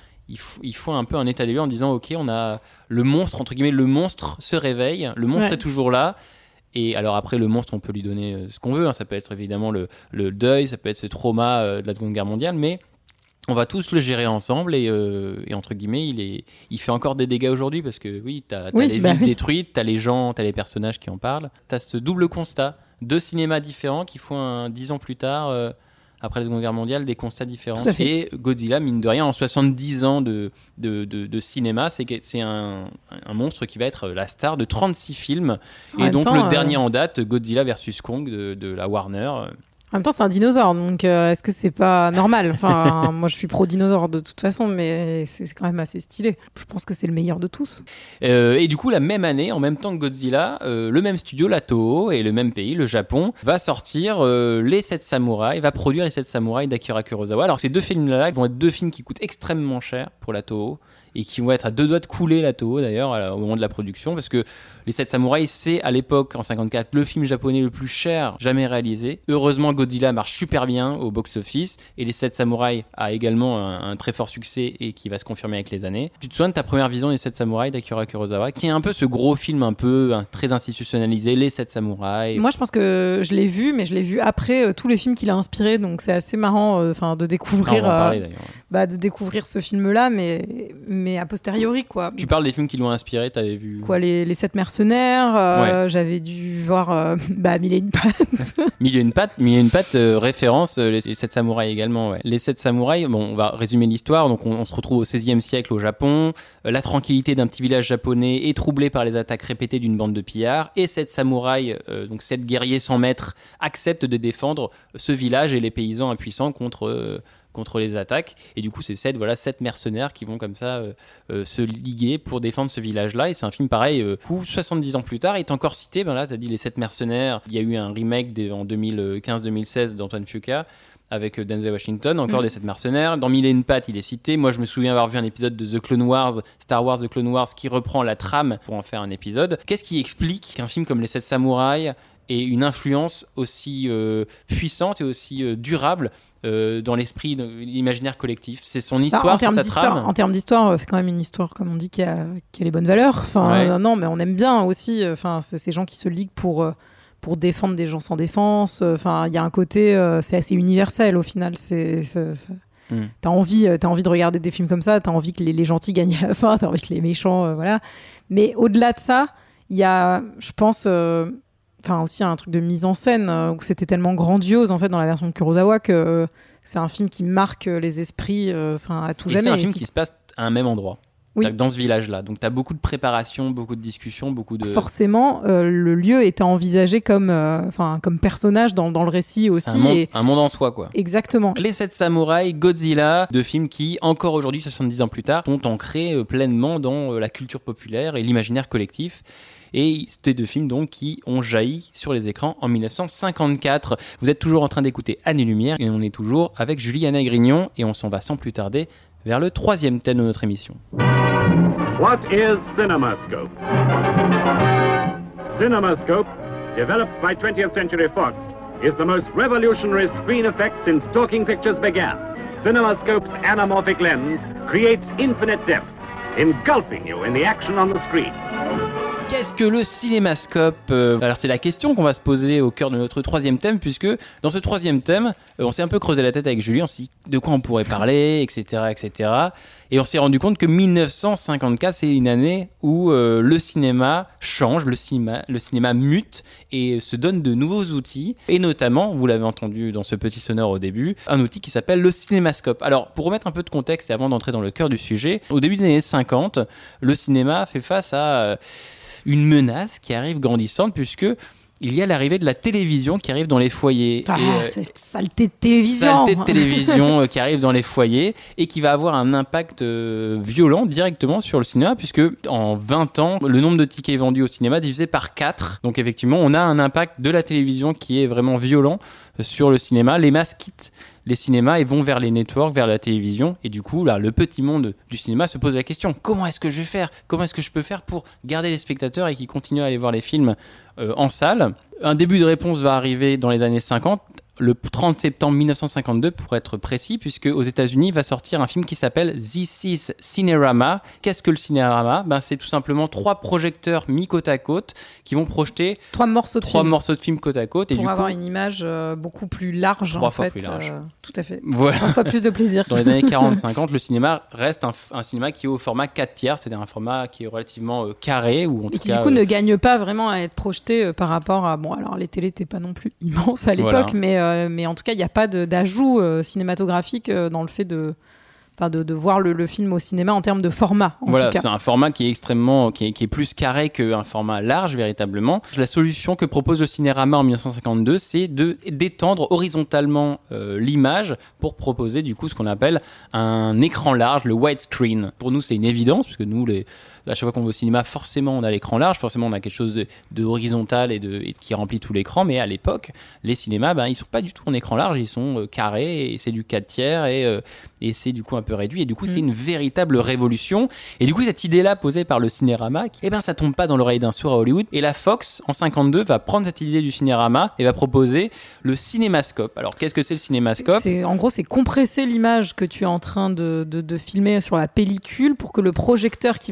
font un peu un état des lieux en disant ok, on a le monstre, entre guillemets, le monstre se réveille, le monstre est toujours là. Et alors après, le monstre, on peut lui donner ce qu'on veut, ça peut être évidemment le deuil, ça peut être ce trauma de la Seconde Guerre mondiale, mais on va tous le gérer ensemble et entre guillemets, il fait encore des dégâts aujourd'hui parce que oui, t'as les villes détruites, t'as les gens, t'as les personnages qui en parlent, t'as ce double constat, 2 cinémas différents qui font 10 ans plus tard après la Seconde Guerre mondiale, des constats différents. Et Godzilla, mine de rien, en 70 ans de cinéma, c'est un monstre qui va être la star de 36 films. Et donc le dernier en date, Godzilla vs Kong de la Warner. En même temps, c'est un dinosaure, donc est-ce que c'est pas normal ? Moi, je suis pro-dinosaure de toute façon, mais c'est quand même assez stylé. Je pense que c'est le meilleur de tous. Et du coup, la même année, en même temps que Godzilla, le même studio, la Toho, et le même pays, le Japon, va sortir les 7 samouraïs, va produire les 7 samouraïs d'Akira Kurosawa. Alors, ces 2 films-là vont être 2 films qui coûtent extrêmement cher pour la Toho, et qui vont être à 2 doigts de couler la Toho d'ailleurs au moment de la production, parce que les 7 samouraïs, c'est à l'époque en 54 le film japonais le plus cher jamais réalisé. Heureusement, Godzilla marche super bien au box-office et les 7 samouraïs a également un très fort succès et qui va se confirmer avec les années. Tu te souviens de ta première vision des 7 samouraïs d'Akira Kurosawa, qui est un peu ce gros film un peu très institutionnalisé, les 7 samouraïs. Moi, je pense que je l'ai vu, mais je l'ai vu après tous les films qu'il a inspirés, donc c'est assez marrant de découvrir de découvrir ce film-là, mais mais a posteriori, quoi. Tu parles des films qui l'ont inspiré, t'avais vu Quoi, les 7 mercenaires, Ouais. j'avais dû voir Mille et une pattes. Mille et une pattes, référence les 7 samouraïs également. Ouais. Les 7 samouraïs, bon, on va résumer l'histoire. Donc, on se retrouve au XVIe siècle au Japon. La tranquillité d'un petit village japonais est troublée par les attaques répétées d'une bande de pillards. Et 7 samouraïs, donc 7 guerriers sans maître, acceptent de défendre ce village et les paysans impuissants contre les attaques. Et du coup, c'est 7 mercenaires qui vont comme ça se liguer pour défendre ce village-là. Et c'est un film pareil, 70 ans plus tard, il est encore cité. Ben là, tu as dit les 7 mercenaires. Il y a eu un remake en 2015-2016 d'Antoine Fuqua avec Denzel Washington, encore des 7 mercenaires. Dans Mille et une pattes, il est cité. Moi, je me souviens avoir vu un épisode de The Clone Wars, Star Wars The Clone Wars, qui reprend la trame pour en faire un épisode. Qu'est-ce qui explique qu'un film comme Les 7 samouraïs ait une influence aussi puissante et aussi durable dans l'esprit, l'imaginaire collectif? C'est son histoire, c'est sa trame. En termes d'histoire, c'est quand même une histoire, comme on dit, qui a les bonnes valeurs. Enfin, Ouais. non, mais on aime bien aussi. Enfin, c'est ces gens qui se liguent pour défendre des gens sans défense. Enfin, il y a un côté, c'est assez universel au final. T'as envie de regarder des films comme ça. T'as envie que les gentils gagnent à la fin. T'as envie que les méchants, voilà. Mais au-delà de ça, il y a, je pense, aussi un truc de mise en scène où c'était tellement grandiose en fait dans la version de Kurosawa que c'est un film qui marque les esprits, à tout Et jamais. c'est un film qui se passe à un même endroit. Oui. C'est-à-dire que dans ce village-là. Donc, tu as beaucoup de préparation, beaucoup de discussions, beaucoup de... Forcément, le lieu était envisagé comme personnage dans le récit aussi. C'est un monde en soi, quoi. Exactement. Les 7 samouraïs, Godzilla, deux films qui, encore aujourd'hui, 70 ans plus tard, sont ancrés pleinement dans la culture populaire et l'imaginaire collectif. Et c'était deux films donc qui ont jailli sur les écrans en 1954. Vous êtes toujours en train d'écouter Anne et Lumière et on est toujours avec Julie-Anna Grignon et on s'en va sans plus tarder vers le troisième thème de notre émission. What is CinemaScope? CinemaScope, developed by 20th Century Fox, is the most revolutionary screen effect since talking pictures began. CinemaScope's anamorphic lens creates infinite depth, engulfing you in the action on the screen. Qu'est-ce que le cinémascope ? Alors c'est la question qu'on va se poser au cœur de notre troisième thème, puisque dans ce troisième thème, on s'est un peu creusé la tête avec Julie, on s'est dit de quoi on pourrait parler, etc., etc. Et on s'est rendu compte que 1954, c'est une année où le cinéma change, le cinéma mute et se donne de nouveaux outils, et notamment, vous l'avez entendu dans ce petit sonore au début, un outil qui s'appelle le cinémascope. Alors pour remettre un peu de contexte et avant d'entrer dans le cœur du sujet, au début des années 50, le cinéma fait face à une menace qui arrive grandissante, puisque il y a l'arrivée de la télévision qui arrive dans les foyers. Cette saleté de télévision. Saleté de télévision qui arrive dans les foyers et qui va avoir un impact violent directement sur le cinéma, puisque en 20 ans, le nombre de tickets vendus au cinéma divisé par 4. Donc effectivement, on a un impact de la télévision qui est vraiment violent sur le cinéma. Les masses quittent les cinémas et vont vers les networks, vers la télévision. Et du coup, là, le petit monde du cinéma se pose la question, comment est-ce que je vais faire ? Comment est-ce que je peux faire pour garder les spectateurs et qu'ils continuent à aller voir les films en salle ? Un début de réponse va arriver dans les années 50, le 30 septembre 1952 pour être précis, puisque aux États-Unis va sortir un film qui s'appelle This is Cinerama. Qu'est-ce que le cinéma ? C'est tout simplement 3 projecteurs mis côte à côte qui vont projeter 3 morceaux de film côte à côte. Pour et du avoir coup, une image beaucoup plus large. 3 en fois fait, plus large. Tout à fait. Voilà. 3 fois plus de plaisir. Dans les années 40-50, le cinéma reste un cinéma qui est au format 4/3, c'est-à-dire un format qui est relativement carré. Ou en Et tout qui cas, du coup ne gagne pas vraiment à être projeté par rapport à... Bon, alors les télés n'étaient pas non plus immenses à l'époque, mais en tout cas, il n'y a pas d'ajout cinématographique dans le fait de voir le film au cinéma en termes de format. Voilà, tout cas. c'est un format qui est extrêmement, qui est plus carré qu'un format large véritablement. La solution que propose le Cinérama en 1952, c'est d'étendre horizontalement l'image pour proposer du coup ce qu'on appelle un écran large, le widescreen. Pour nous, c'est une évidence puisque nous, à chaque fois qu'on va au cinéma, forcément on a l'écran large, forcément on a quelque chose de horizontal et qui remplit tout l'écran, mais à l'époque, les cinémas, ils sont pas du tout en écran large, ils sont carrés, et c'est du 4/3 et c'est du coup un peu réduit, et du coup c'est une véritable révolution. Et du coup cette idée-là posée par le Cinérama, ça tombe pas dans l'oreille d'un sourd à Hollywood, et la Fox en 52 va prendre cette idée du Cinérama et va proposer le cinémascope. Alors qu'est-ce que c'est le cinémascope ? En gros, c'est compresser l'image que tu es en train de filmer sur la pellicule pour que le projecteur qui va la projeter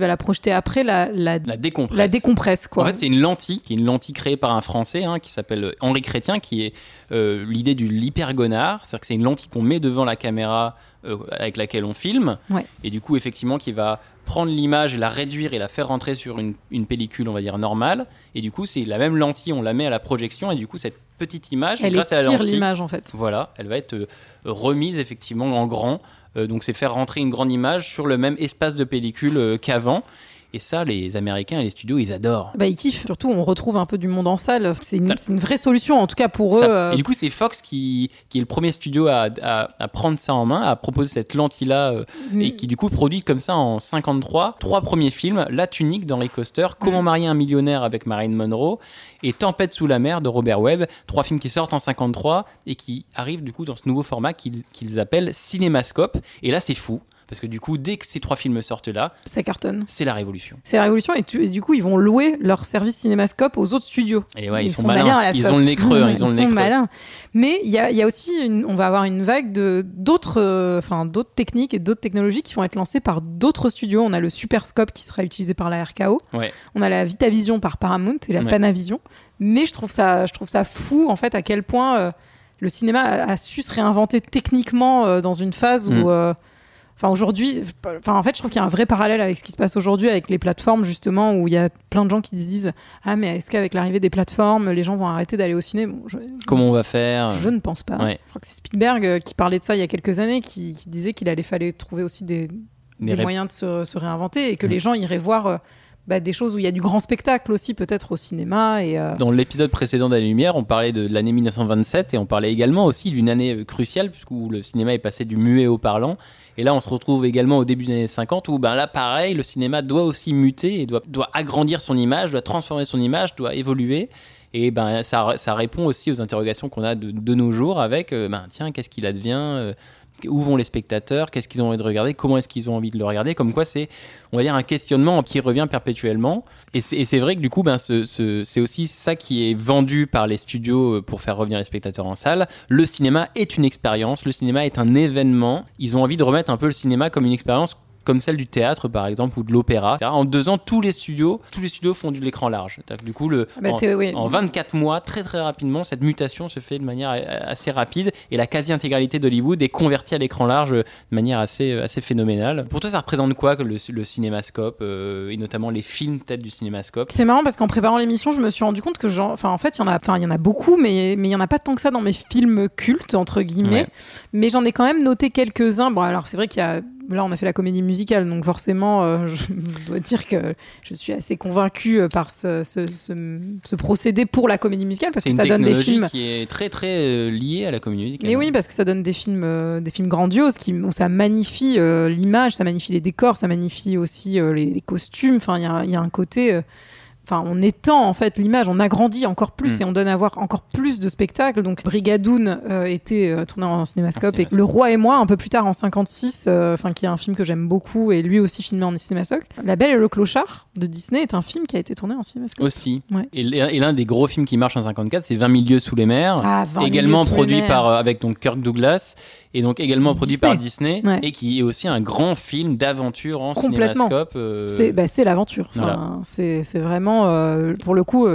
c'était après la décompresse. La décompresse, quoi. En fait, c'est une lentille qui est une lentille créée par un Français qui s'appelle Henri Chrétien, qui est l'idée du l'hypergonard, c'est-à-dire que c'est une lentille qu'on met devant la caméra avec laquelle on filme, et du coup, effectivement, qui va prendre l'image et la réduire et la faire rentrer sur une pellicule, on va dire, normale. Et du coup, c'est la même lentille, on la met à la projection, et du coup, cette petite image, grâce à la lentille, l'image, en fait. Voilà, elle va être remise, effectivement, en grand. Donc, c'est faire rentrer une grande image sur le même espace de pellicule qu'avant. Et ça, les Américains et les studios, ils adorent. Ils kiffent. Surtout, on retrouve un peu du monde en salle. C'est une vraie solution, en tout cas pour eux. Et du coup, c'est Fox qui est le premier studio à prendre ça en main, à proposer cette lentille-là, et qui du coup produit comme ça en 53 3 premiers films: La Tunique d'Henry Koster, Comment marier un millionnaire avec Marilyn Monroe et Tempête sous la mer de Robert Webb. 3 films qui sortent en 53 et qui arrivent du coup dans ce nouveau format qu'ils appellent Cinémascope. Et là, c'est fou. Parce que du coup, dès que ces 3 films sortent là, ça cartonne. C'est la révolution. C'est la révolution, et du coup, ils vont louer leur service Cinémascope aux autres studios. Et ouais, ils sont malins. Ils ont le nez creux. Ils sont malins. Mais il y a aussi, on va avoir une vague d'autres techniques et d'autres technologies qui vont être lancées par d'autres studios. On a le Superscope qui sera utilisé par la RKO. Ouais. On a la Vitavision par Paramount et la Panavision. Mais je trouve ça fou, en fait, à quel point le cinéma a su se réinventer techniquement dans une phase où... aujourd'hui, en fait, je trouve qu'il y a un vrai parallèle avec ce qui se passe aujourd'hui avec les plateformes, justement, où il y a plein de gens qui se disent « Ah, mais est-ce qu'avec l'arrivée des plateformes, les gens vont arrêter d'aller au ciné ?» Comment on va faire ? Je ne pense pas. Ouais. Je crois que c'est Spielberg qui parlait de ça il y a quelques années, qui disait qu'il fallait trouver aussi des moyens de se réinventer, et que les gens iraient voir... des choses où il y a du grand spectacle aussi, peut-être au cinéma. Dans l'épisode précédent d'Année Lumière, on parlait de l'année 1927, et on parlait également aussi d'une année cruciale, où le cinéma est passé du muet au parlant. Et là, on se retrouve également au début des années 50, où là, pareil, le cinéma doit aussi muter, et doit agrandir son image, doit transformer son image, doit évoluer. Et ça répond aussi aux interrogations qu'on a de nos jours avec, tiens, qu'est-ce qu'il advient où vont les spectateurs, qu'est-ce qu'ils ont envie de regarder, comment est-ce qu'ils ont envie de le regarder, comme quoi c'est, on va dire, un questionnement qui revient perpétuellement. Et c'est vrai que du coup, c'est aussi ça qui est vendu par les studios pour faire revenir les spectateurs en salle. Le cinéma est une expérience, le cinéma est un événement. Ils ont envie de remettre un peu le cinéma comme une expérience comme celle du théâtre par exemple ou de l'opéra. En 2 ans, tous les studios font de l'écran large. Du coup, en 24 mois, très très rapidement, cette mutation se fait de manière assez rapide, et la quasi-intégralité d'Hollywood est convertie à l'écran large de manière assez phénoménale. Pour toi, ça représente quoi le cinémascope, et notamment les films peut-être du cinémascope ? C'est marrant parce qu'en préparant l'émission, je me suis rendu compte que en fait, il y en a beaucoup, mais il y en a pas tant que ça dans mes films cultes entre guillemets. Ouais. Mais j'en ai quand même noté quelques-uns. Bon, alors c'est vrai qu'il y a là, on a fait la comédie musicale, donc forcément, je dois dire que je suis assez convaincue par ce procédé pour la comédie musicale, parce que ça donne des films qui est très très liée à la comédie musicale. Mais oui, parce que ça donne des films grandioses où ça magnifie l'image, ça magnifie les décors, ça magnifie aussi les costumes. Enfin, il y a un côté. On étend en fait l'image, on agrandit encore plus et on donne à voir encore plus de spectacles. Donc Brigadoun était tourné en cinémascope, et Le Roi et moi un peu plus tard en 56, qui est un film que j'aime beaucoup et lui aussi filmé en cinémascope. La Belle et le Clochard de Disney est un film qui a été tourné en cinémascope. Aussi. Ouais. Et l'un des gros films qui marche en 54, c'est 20 000 lieues sous les mers, également produit avec donc Kirk Douglas. Et donc également produit par Disney, et qui est aussi un grand film d'aventure en cinémascope. C'est l'aventure. Voilà. C'est vraiment, pour le coup,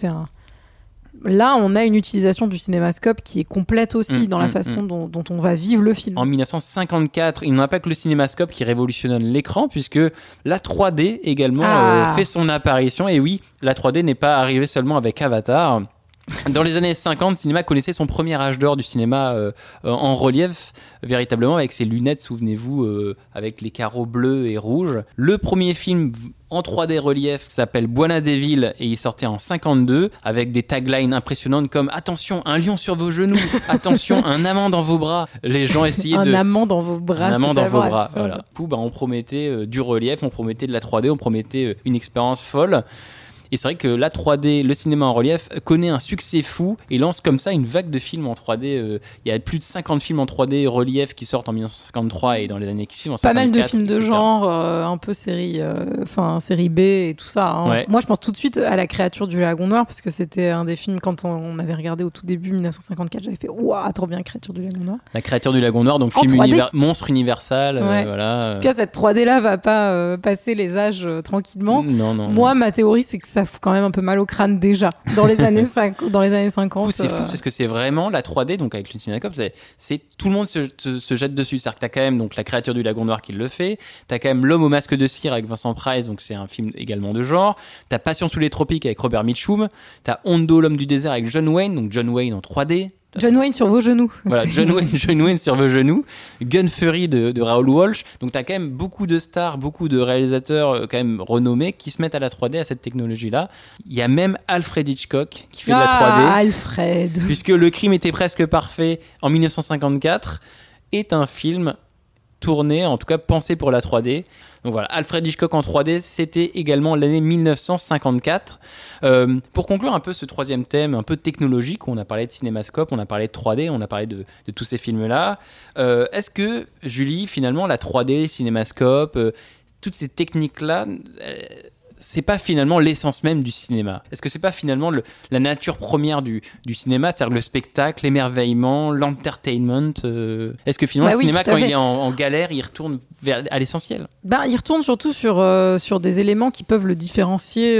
là, on a une utilisation du cinémascope qui est complète aussi dans la façon dont on va vivre le film. En 1954, il n'y a pas que le cinémascope qui révolutionne l'écran, puisque la 3D également fait son apparition. Et oui, la 3D n'est pas arrivée seulement avec Avatar. Dans les années 50, le cinéma connaissait son premier âge d'or du cinéma en relief, véritablement, avec ses lunettes, souvenez-vous, avec les carreaux bleus et rouges. Le premier film en 3D relief s'appelle Buena Devil, et il sortait en 52, avec des taglines impressionnantes comme « Attention, un lion sur vos genoux !»« Attention, un amant dans vos bras !» Les gens essayaient Un amant dans vos bras, Un amant dans vos bras, voilà. Du coup, on promettait du relief, on promettait de la 3D, on promettait une expérience folle. Et c'est vrai que la 3D, le cinéma en relief, connaît un succès fou et lance comme ça une vague de films en 3D. Il y a plus de 50 films en 3D relief qui sortent en 1953 et dans les années qui suivent en 54. Pas mal de films de etc. genre, un peu série B et tout ça. Hein. Ouais. Moi, je pense tout de suite à La créature du lagon noir parce que c'était un des films quand on avait regardé au tout début 1954. J'avais fait waouh, trop bien, Créature du lagon noir. La créature du lagon noir, donc En film 3D. monstre universal. Ouais. Voilà. En tout cas, cette 3D là va pas passer les âges tranquillement. Non. Moi, ma théorie, c'est que ça fout quand même un peu mal au crâne déjà dans les années 50. Du coup, c'est fou parce que c'est vraiment la 3D, donc avec le Cinémascope, c'est tout le monde se jette dessus. C'est-à-dire que t'as quand même donc La créature du lagon noir qui le fait, t'as quand même L'homme au masque de cire avec Vincent Price, donc c'est un film également de genre, t'as Passion sous les tropiques avec Robert Mitchum, t'as Hondo, l'homme du désert avec John Wayne, donc John Wayne en 3D. John Wayne sur vos genoux. Voilà, John Wayne sur vos genoux, Gun Fury de Raoul Walsh. Donc t'as quand même beaucoup de stars, beaucoup de réalisateurs quand même renommés qui se mettent à la 3D, à cette technologie-là. Il y a même Alfred Hitchcock qui fait de la 3D. Alfred. Puisque Le crime était presque parfait en 1954 est un film tourné, en tout cas pensé pour la 3D. Donc voilà, Alfred Hitchcock en 3D, c'était également l'année 1954. Pour conclure un peu ce troisième thème un peu technologique, on a parlé de cinémascope, on a parlé de 3D, on a parlé de tous ces films-là. Est-ce que, Julie, finalement, la 3D, cinémascope, toutes ces techniques-là, c'est pas finalement l'essence même du cinéma? Est-ce que c'est pas finalement la nature première du cinéma, c'est-à-dire le spectacle, l'émerveillement, l'entertainment? Est-ce que finalement le cinéma, quand il est en galère, il retourne à l'essentiel? Il retourne surtout sur des éléments qui peuvent le différencier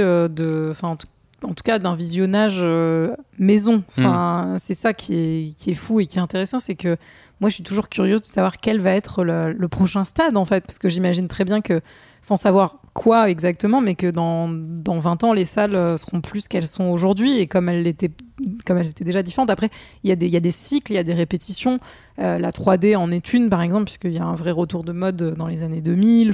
en tout cas d'un visionnage maison. C'est ça qui est fou et qui est intéressant, c'est que moi je suis toujours curieuse de savoir quel va être le prochain stade en fait, parce que j'imagine très bien que sans savoir quoi exactement, mais que dans 20 ans, les salles seront plus qu'elles sont aujourd'hui et comme elles étaient déjà différentes. Après, il y a des cycles, il y a des répétitions. La 3D en est une, par exemple, puisqu'il y a un vrai retour de mode dans les années 2000.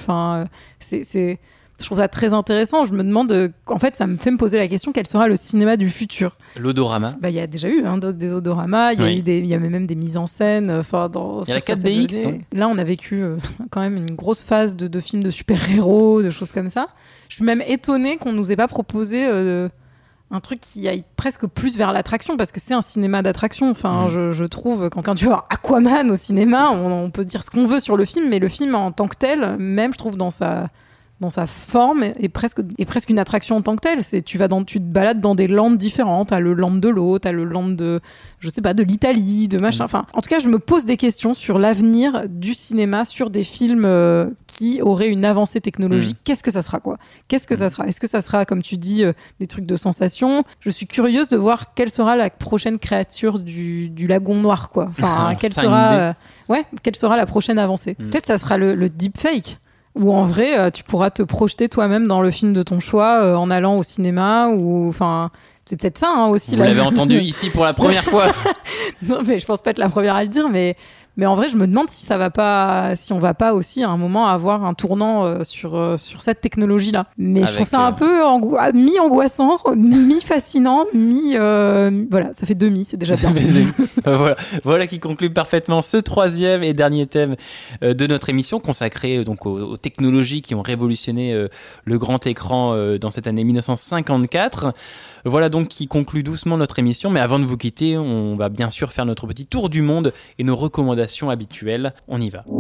Je trouve ça très intéressant. Je me demande, en fait, ça me fait me poser la question, quel sera le cinéma du futur? L'odorama. Il y a déjà eu des odoramas, il y a même des mises en scène. Il y a la 4DX. Hein. Là, on a vécu quand même une grosse phase de films de super-héros, de choses comme ça. Je suis même étonnée qu'on nous ait pas proposé un truc qui aille presque plus vers l'attraction, parce que c'est un cinéma d'attraction. Je trouve, quand tu vois Aquaman au cinéma, on peut dire ce qu'on veut sur le film, mais le film en tant que tel, même je trouve dans sa forme est presque une attraction en tant que telle. Tu te balades dans des landes différentes. T'as le land de l'eau, t'as le land de l'Italie, de machin. En tout cas, je me pose des questions sur l'avenir du cinéma, sur des films qui auraient une avancée technologique. Qu'est-ce que ça sera, quoi? Qu'est-ce que ça sera? Est-ce que ça sera, comme tu dis, des trucs de sensation? Je suis curieuse de voir quelle sera la prochaine créature du lagon noir, quoi. Quelle sera la prochaine avancée? Peut-être ça sera le deepfake. Ou en vrai, tu pourras te projeter toi-même dans le film de ton choix en allant au cinéma. C'est peut-être ça aussi. Vous l'avez entendu ici pour la première fois. Non, mais je pense pas être la première à le dire, mais en vrai, je me demande si on va pas aussi à un moment avoir un tournant sur cette technologie-là. Mais je trouve ça un peu mi-angoissant, mi-fascinant, voilà, ça fait demi, c'est déjà bien. Voilà qui conclut parfaitement ce troisième et dernier thème de notre émission consacrée donc aux technologies qui ont révolutionné le grand écran dans cette année 1954. Voilà donc qui conclut doucement notre émission, mais avant de vous quitter, on va bien sûr faire notre petit tour du monde et nos recommandations habituelles. On y va.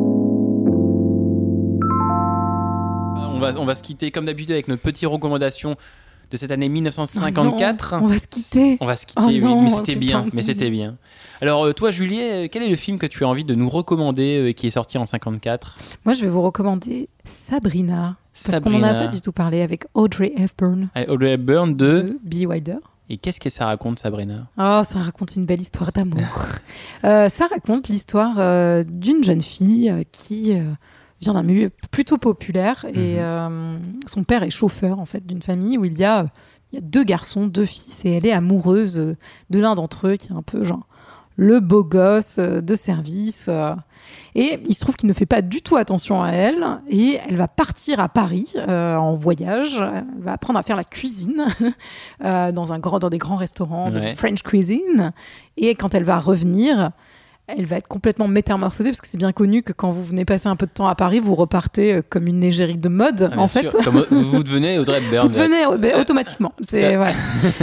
On va se quitter comme d'habitude avec notre petite recommandation de cette année 1954. On va se quitter. Mais c'était bien. Alors toi, Julie, quel est le film que tu as envie de nous recommander qui est sorti en 54? Moi, je vais vous recommander Sabrina. Parce qu'on n'en a pas du tout parlé, avec Audrey Hepburn. Audrey Hepburn de Billy Wilder. Et qu'est-ce que ça raconte, Sabrina? Ça raconte une belle histoire d'amour. Ça raconte l'histoire d'une jeune fille qui vient d'un milieu plutôt populaire et son père est chauffeur en fait d'une famille où il y a 2 garçons, 2 fils, et elle est amoureuse de l'un d'entre eux qui est un peu genre le beau gosse de service. Et il se trouve qu'il ne fait pas du tout attention à elle et elle va partir à Paris en voyage. Elle va apprendre à faire la cuisine dans des grands restaurants de French cuisine. Et quand elle va revenir, elle va être complètement métamorphosée, parce que c'est bien connu que quand vous venez passer un peu de temps à Paris, vous repartez comme une égérie de mode, Ah, bien sûr. Comme vous devenez Audrey Hepburn. Vous devenez automatiquement. C'est, voilà.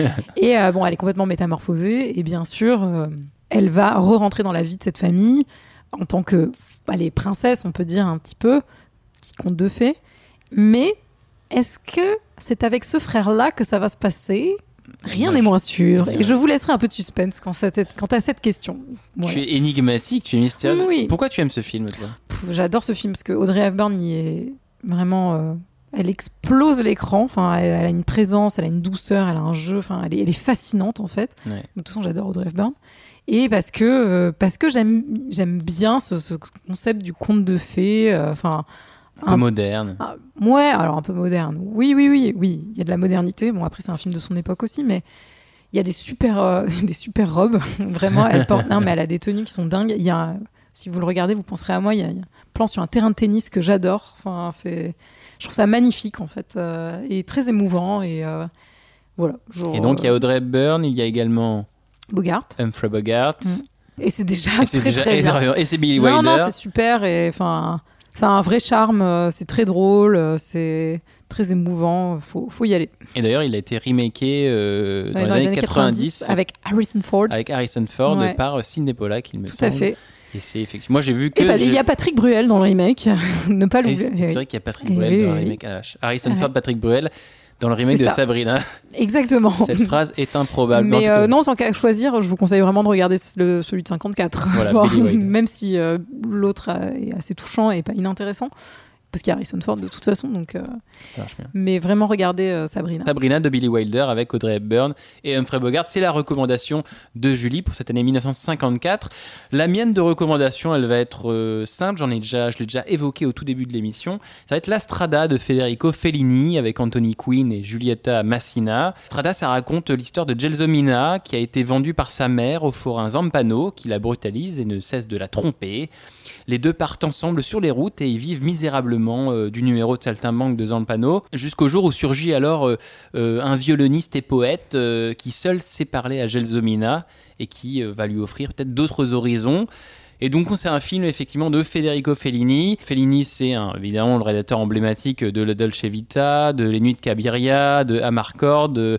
Et bon, elle est complètement métamorphosée, et bien sûr, elle va re-rentrer dans la vie de cette famille en tant que les princesses, on peut dire un petit peu, petit conte de fées. Mais est-ce que c'est avec ce frère-là que ça va se passer ? Rien n'est moins sûr. Et je vous laisserai un peu de suspense quant à cette question. Ouais. Tu es énigmatique, tu es mystérieux. Oui. Pourquoi tu aimes ce film, toi ? J'adore ce film parce que Audrey Hepburn y est vraiment... elle explose l'écran. Enfin, elle a une présence, elle a une douceur, elle a un jeu. Enfin, elle est fascinante, en fait. Ouais. De toute façon, j'adore Audrey Hepburn. Et parce que j'aime bien ce concept du conte de fées. Un peu moderne. Ouais, alors un peu moderne. Oui. Il y a de la modernité. Bon, après, c'est un film de son époque aussi, mais il y a des super robes. Vraiment, elle porte. Non, mais elle a des tenues qui sont dingues. Il y a, si vous le regardez, vous penserez à moi. Il y a un plan sur un terrain de tennis que j'adore. Enfin, je trouve ça magnifique, en fait, et très émouvant. Et voilà. Et donc, il y a Audrey Hepburn. Il y a également Bogart. Humphrey Bogart. Et c'est déjà très bien. Et c'est Billy Wilder. Non, c'est super. Et enfin. Ça a un vrai charme, c'est très drôle, c'est très émouvant, faut y aller. Et d'ailleurs, il a été remaké dans les années 90 avec Harrison Ford. Ouais. Par Sidney Pollack, il me semble. Tout à fait. Et c'est effectivement, moi j'ai vu que. Il y a Patrick Bruel dans le remake, ne pas l'oublier. C'est vrai qu'il y a Patrick Bruel dans le remake. Harrison Ford, Patrick Bruel. Dans le remake de Sabrina. Exactement. Cette phrase est improbable. Mais non, tant qu'à choisir, je vous conseille vraiment de regarder celui de 54. Voilà, même si l'autre est assez touchant et pas inintéressant. Parce qu'il y a Harrison Ford de toute façon. Donc, ça marche bien. Mais vraiment, regardez Sabrina. Sabrina de Billy Wilder avec Audrey Hepburn et Humphrey Bogart. C'est la recommandation de Julie pour cette année 1954. La mienne de recommandation, elle va être simple. Je l'ai déjà évoqué au tout début de l'émission. Ça va être La Strada de Federico Fellini avec Anthony Quinn et Giulietta Massina. Strada, ça raconte l'histoire de Gelsomina qui a été vendue par sa mère au forain Zampano qui la brutalise et ne cesse de la tromper. Les deux partent ensemble sur les routes et ils vivent misérablement du numéro de saltimbanque de Zampano, jusqu'au jour où surgit alors un violoniste et poète qui seul sait parler à Gelsomina et qui va lui offrir peut-être d'autres horizons. Et donc c'est un film effectivement de Federico Fellini. Fellini, c'est évidemment le réalisateur emblématique de La Dolce Vita, de Les Nuits de Cabiria, de Amarcord, de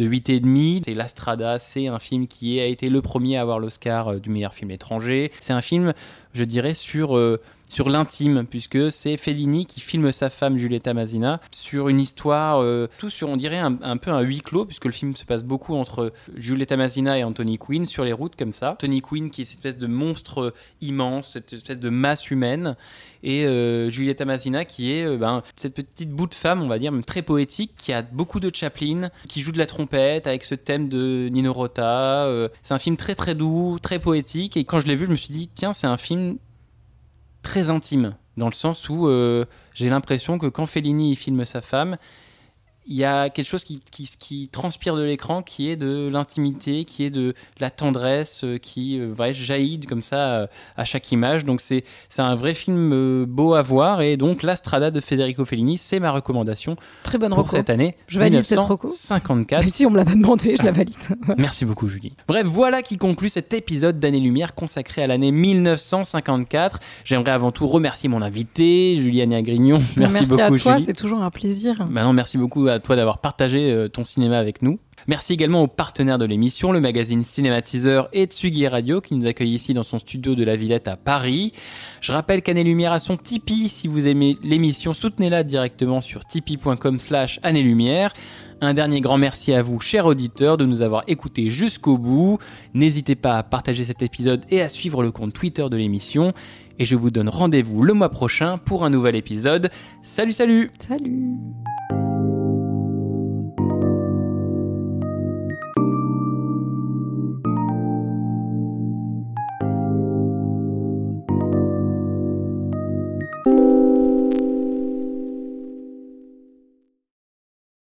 8,5. C'est La Strada, c'est un film qui a été le premier à avoir l'Oscar du meilleur film étranger. C'est un film, je dirais, sur l'intime, puisque c'est Fellini qui filme sa femme Giulietta Massina sur une histoire, tout sur, on dirait, un peu un huis clos, puisque le film se passe beaucoup entre Giulietta Massina et Anthony Quinn sur les routes comme ça. Anthony Quinn qui est cette espèce de monstre immense, cette espèce de masse humaine, et Giulietta Massina qui est cette petite bout de femme, on va dire, même très poétique, qui a beaucoup de Chaplin, qui joue de la trompette avec ce thème de Nino Rota. C'est un film très très doux, très poétique, et quand je l'ai vu, je me suis dit, tiens, c'est un film très intime, dans le sens où j'ai l'impression que quand Fellini filme sa femme, il y a quelque chose qui transpire de l'écran, qui est de l'intimité, qui est de la tendresse, qui jaillit comme ça à chaque image. Donc c'est un vrai film beau à voir, et donc La Strada de Federico Fellini, c'est ma recommandation. Très bonne pour cette année. Je valide cette reco. 54. Même si on me l'a pas demandé, je la valide. Merci beaucoup Julie. Bref, voilà qui conclut cet épisode d'Année-Lumière consacré à l'année 1954. J'aimerais avant tout remercier mon invité, Juliane Agrignon. Merci beaucoup à toi, Julie. c'est toujours un plaisir. Non, merci beaucoup à toi d'avoir partagé ton cinéma avec nous. Merci également aux partenaires de l'émission, le magazine Cinématiseur et Tsugi Radio qui nous accueille ici dans son studio de la Villette à Paris. Je rappelle qu'Année-Lumière a son Tipeee. Si vous aimez l'émission, soutenez-la directement sur tipeee.com/Année-Lumière. Un dernier grand merci à vous, chers auditeurs, de nous avoir écoutés jusqu'au bout. N'hésitez pas à partager cet épisode et à suivre le compte Twitter de l'émission. Et je vous donne rendez-vous le mois prochain pour un nouvel épisode. Salut, salut! Salut!